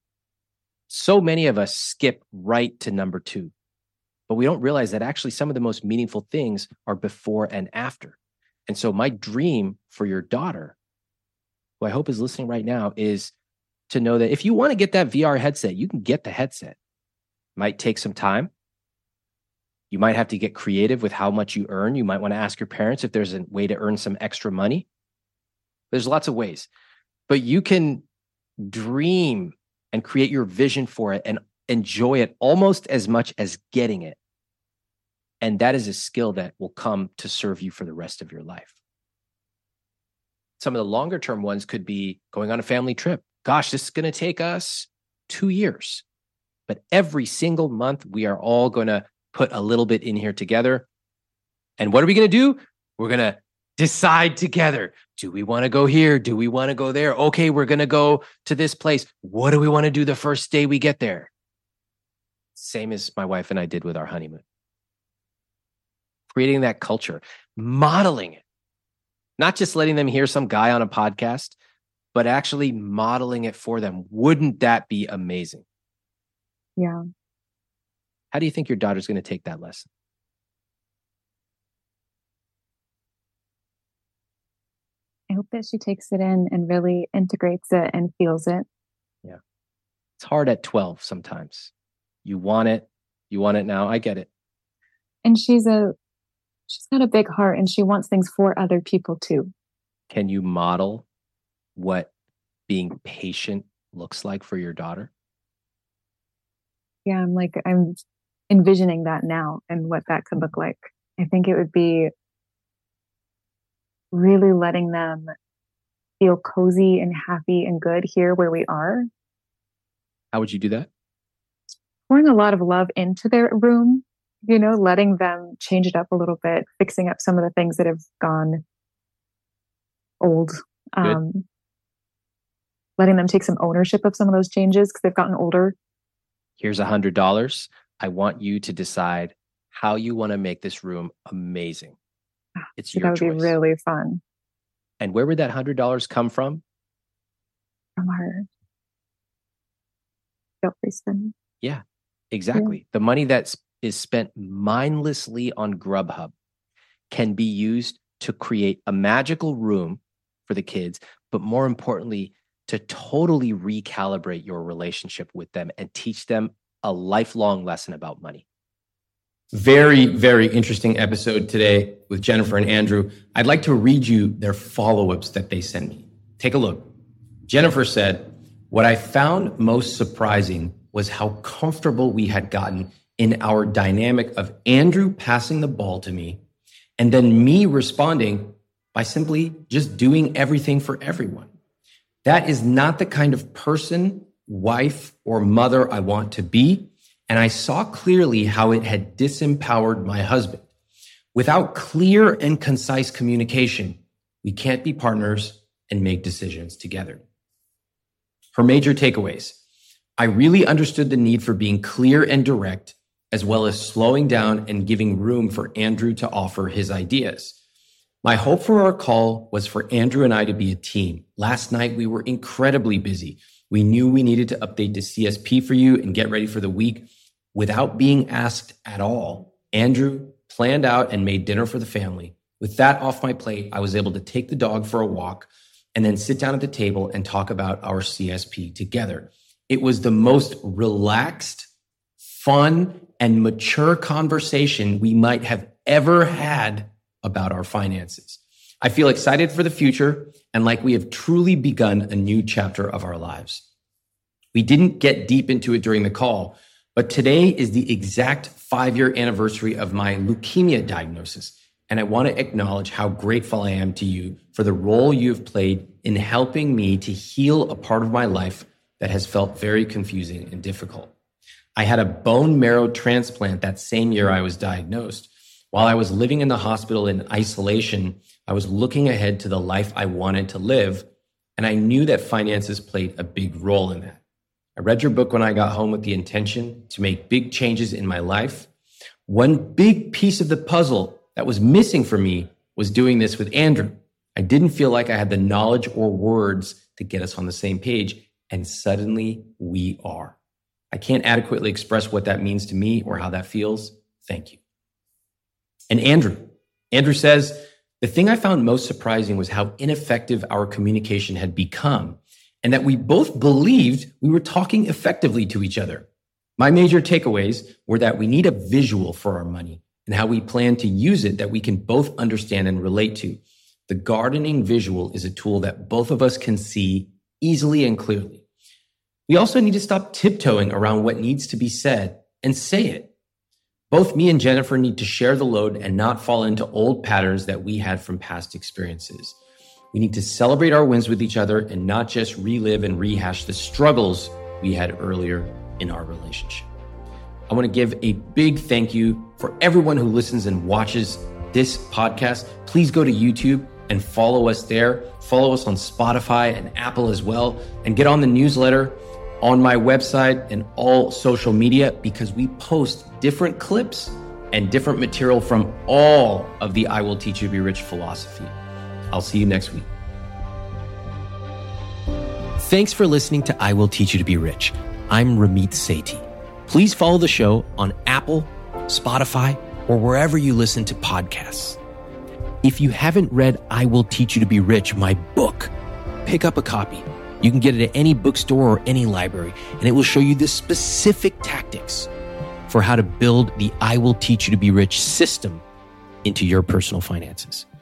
So many of us skip right to number two, but we don't realize that actually some of the most meaningful things are before and after. And so my dream for your daughter, who I hope is listening right now, is to know that if you want to get that V R headset, you can get the headset. Might take some time. You might have to get creative with how much you earn. You might want to ask your parents if there's a way to earn some extra money. There's lots of ways, but you can dream and create your vision for it and enjoy it almost as much as getting it. And that is a skill that will come to serve you for the rest of your life. Some of the longer term ones could be going on a family trip. Gosh, this is going to take us two years. But every single month, we are all going to put a little bit in here together. And what are we going to do? We're going to decide together. Do we want to go here? Do we want to go there? Okay, we're going to go to this place. What do we want to do the first day we get there? Same as my wife and I did with our honeymoon. Creating that culture, modeling it, not just letting them hear some guy on a podcast, but actually modeling it for them. Wouldn't that be amazing? Yeah. How do you think your daughter's going to take that lesson? I hope that she takes it in and really integrates it and feels it. Yeah. It's hard at twelve sometimes. You want it. You want it now. I get it. And she's a, she's got a big heart and she wants things for other people too. Can you model what being patient looks like for your daughter? Yeah, I'm like, I'm envisioning that now and what that could look like. I think it would be really letting them feel cozy and happy and good here where we are. How would you do that? Pouring a lot of love into their room, you know, letting them change it up a little bit, fixing up some of the things that have gone old. Um, letting them take some ownership of some of those changes because they've gotten older. Here's a hundred dollars. I want you to decide how you want to make this room amazing. It's your choice. That would be really fun. And where would that hundred dollars come from? From her. Guilt-free spending. Yeah, exactly. Yeah. The money that is spent mindlessly on Grubhub can be used to create a magical room for the kids, but more importantly, to totally recalibrate your relationship with them and teach them a lifelong lesson about money. Very, very interesting episode today with Jennifer and Andrew. I'd like to read you their follow-ups that they sent me. Take a look. Jennifer said, what I found most surprising was how comfortable we had gotten in our dynamic of Andrew passing the ball to me and then me responding by simply just doing everything for everyone. That is not the kind of person, wife, or mother I want to be. And I saw clearly how it had disempowered my husband. Without clear and concise communication, we can't be partners and make decisions together. Her major takeaways. I really understood the need for being clear and direct, as well as slowing down and giving room for Andrew to offer his ideas. My hope for our call was for Andrew and I to be a team. Last night, we were incredibly busy. We knew we needed to update to C S P for you and get ready for the week. Without being asked at all, Andrew planned out and made dinner for the family. With that off my plate, I was able to take the dog for a walk and then sit down at the table and talk about our C S P together. It was the most relaxed, fun, and mature conversation we might have ever had about our finances. I feel excited for the future and like we have truly begun a new chapter of our lives. We didn't get deep into it during the call, but today is the exact five-year anniversary of my leukemia diagnosis, and I want to acknowledge how grateful I am to you for the role you have played in helping me to heal a part of my life that has felt very confusing and difficult. I had a bone marrow transplant that same year I was diagnosed. While I was living in the hospital in isolation, I was looking ahead to the life I wanted to live, and I knew that finances played a big role in that. I read your book when I got home with the intention to make big changes in my life. One big piece of the puzzle that was missing for me was doing this with Andrew. I didn't feel like I had the knowledge or words to get us on the same page, and suddenly we are. I can't adequately express what that means to me or how that feels. Thank you. And Andrew, Andrew says, the thing I found most surprising was how ineffective our communication had become, and that we both believed we were talking effectively to each other. My major takeaways were that we need a visual for our money and how we plan to use it that we can both understand and relate to. The gardening visual is a tool that both of us can see easily and clearly. We also need to stop tiptoeing around what needs to be said and say it. Both me and Jennifer need to share the load and not fall into old patterns that we had from past experiences. We need to celebrate our wins with each other and not just relive and rehash the struggles we had earlier in our relationship. I want to give a big thank you for everyone who listens and watches this podcast. Please go to YouTube and follow us there. Follow us on Spotify and Apple as well, and get on the newsletter on my website and all social media, because we post different clips and different material from all of the I Will Teach You to Be Rich philosophy. I'll see you next week. Thanks for listening to I Will Teach You to Be Rich. I'm Ramit Sethi. Please follow the show on Apple, Spotify, or wherever you listen to podcasts. If you haven't read I Will Teach You to Be Rich, my book, pick up a copy. You can get it at any bookstore or any library, and it will show you the specific tactics for how to build the I Will Teach You to Be Rich system into your personal finances.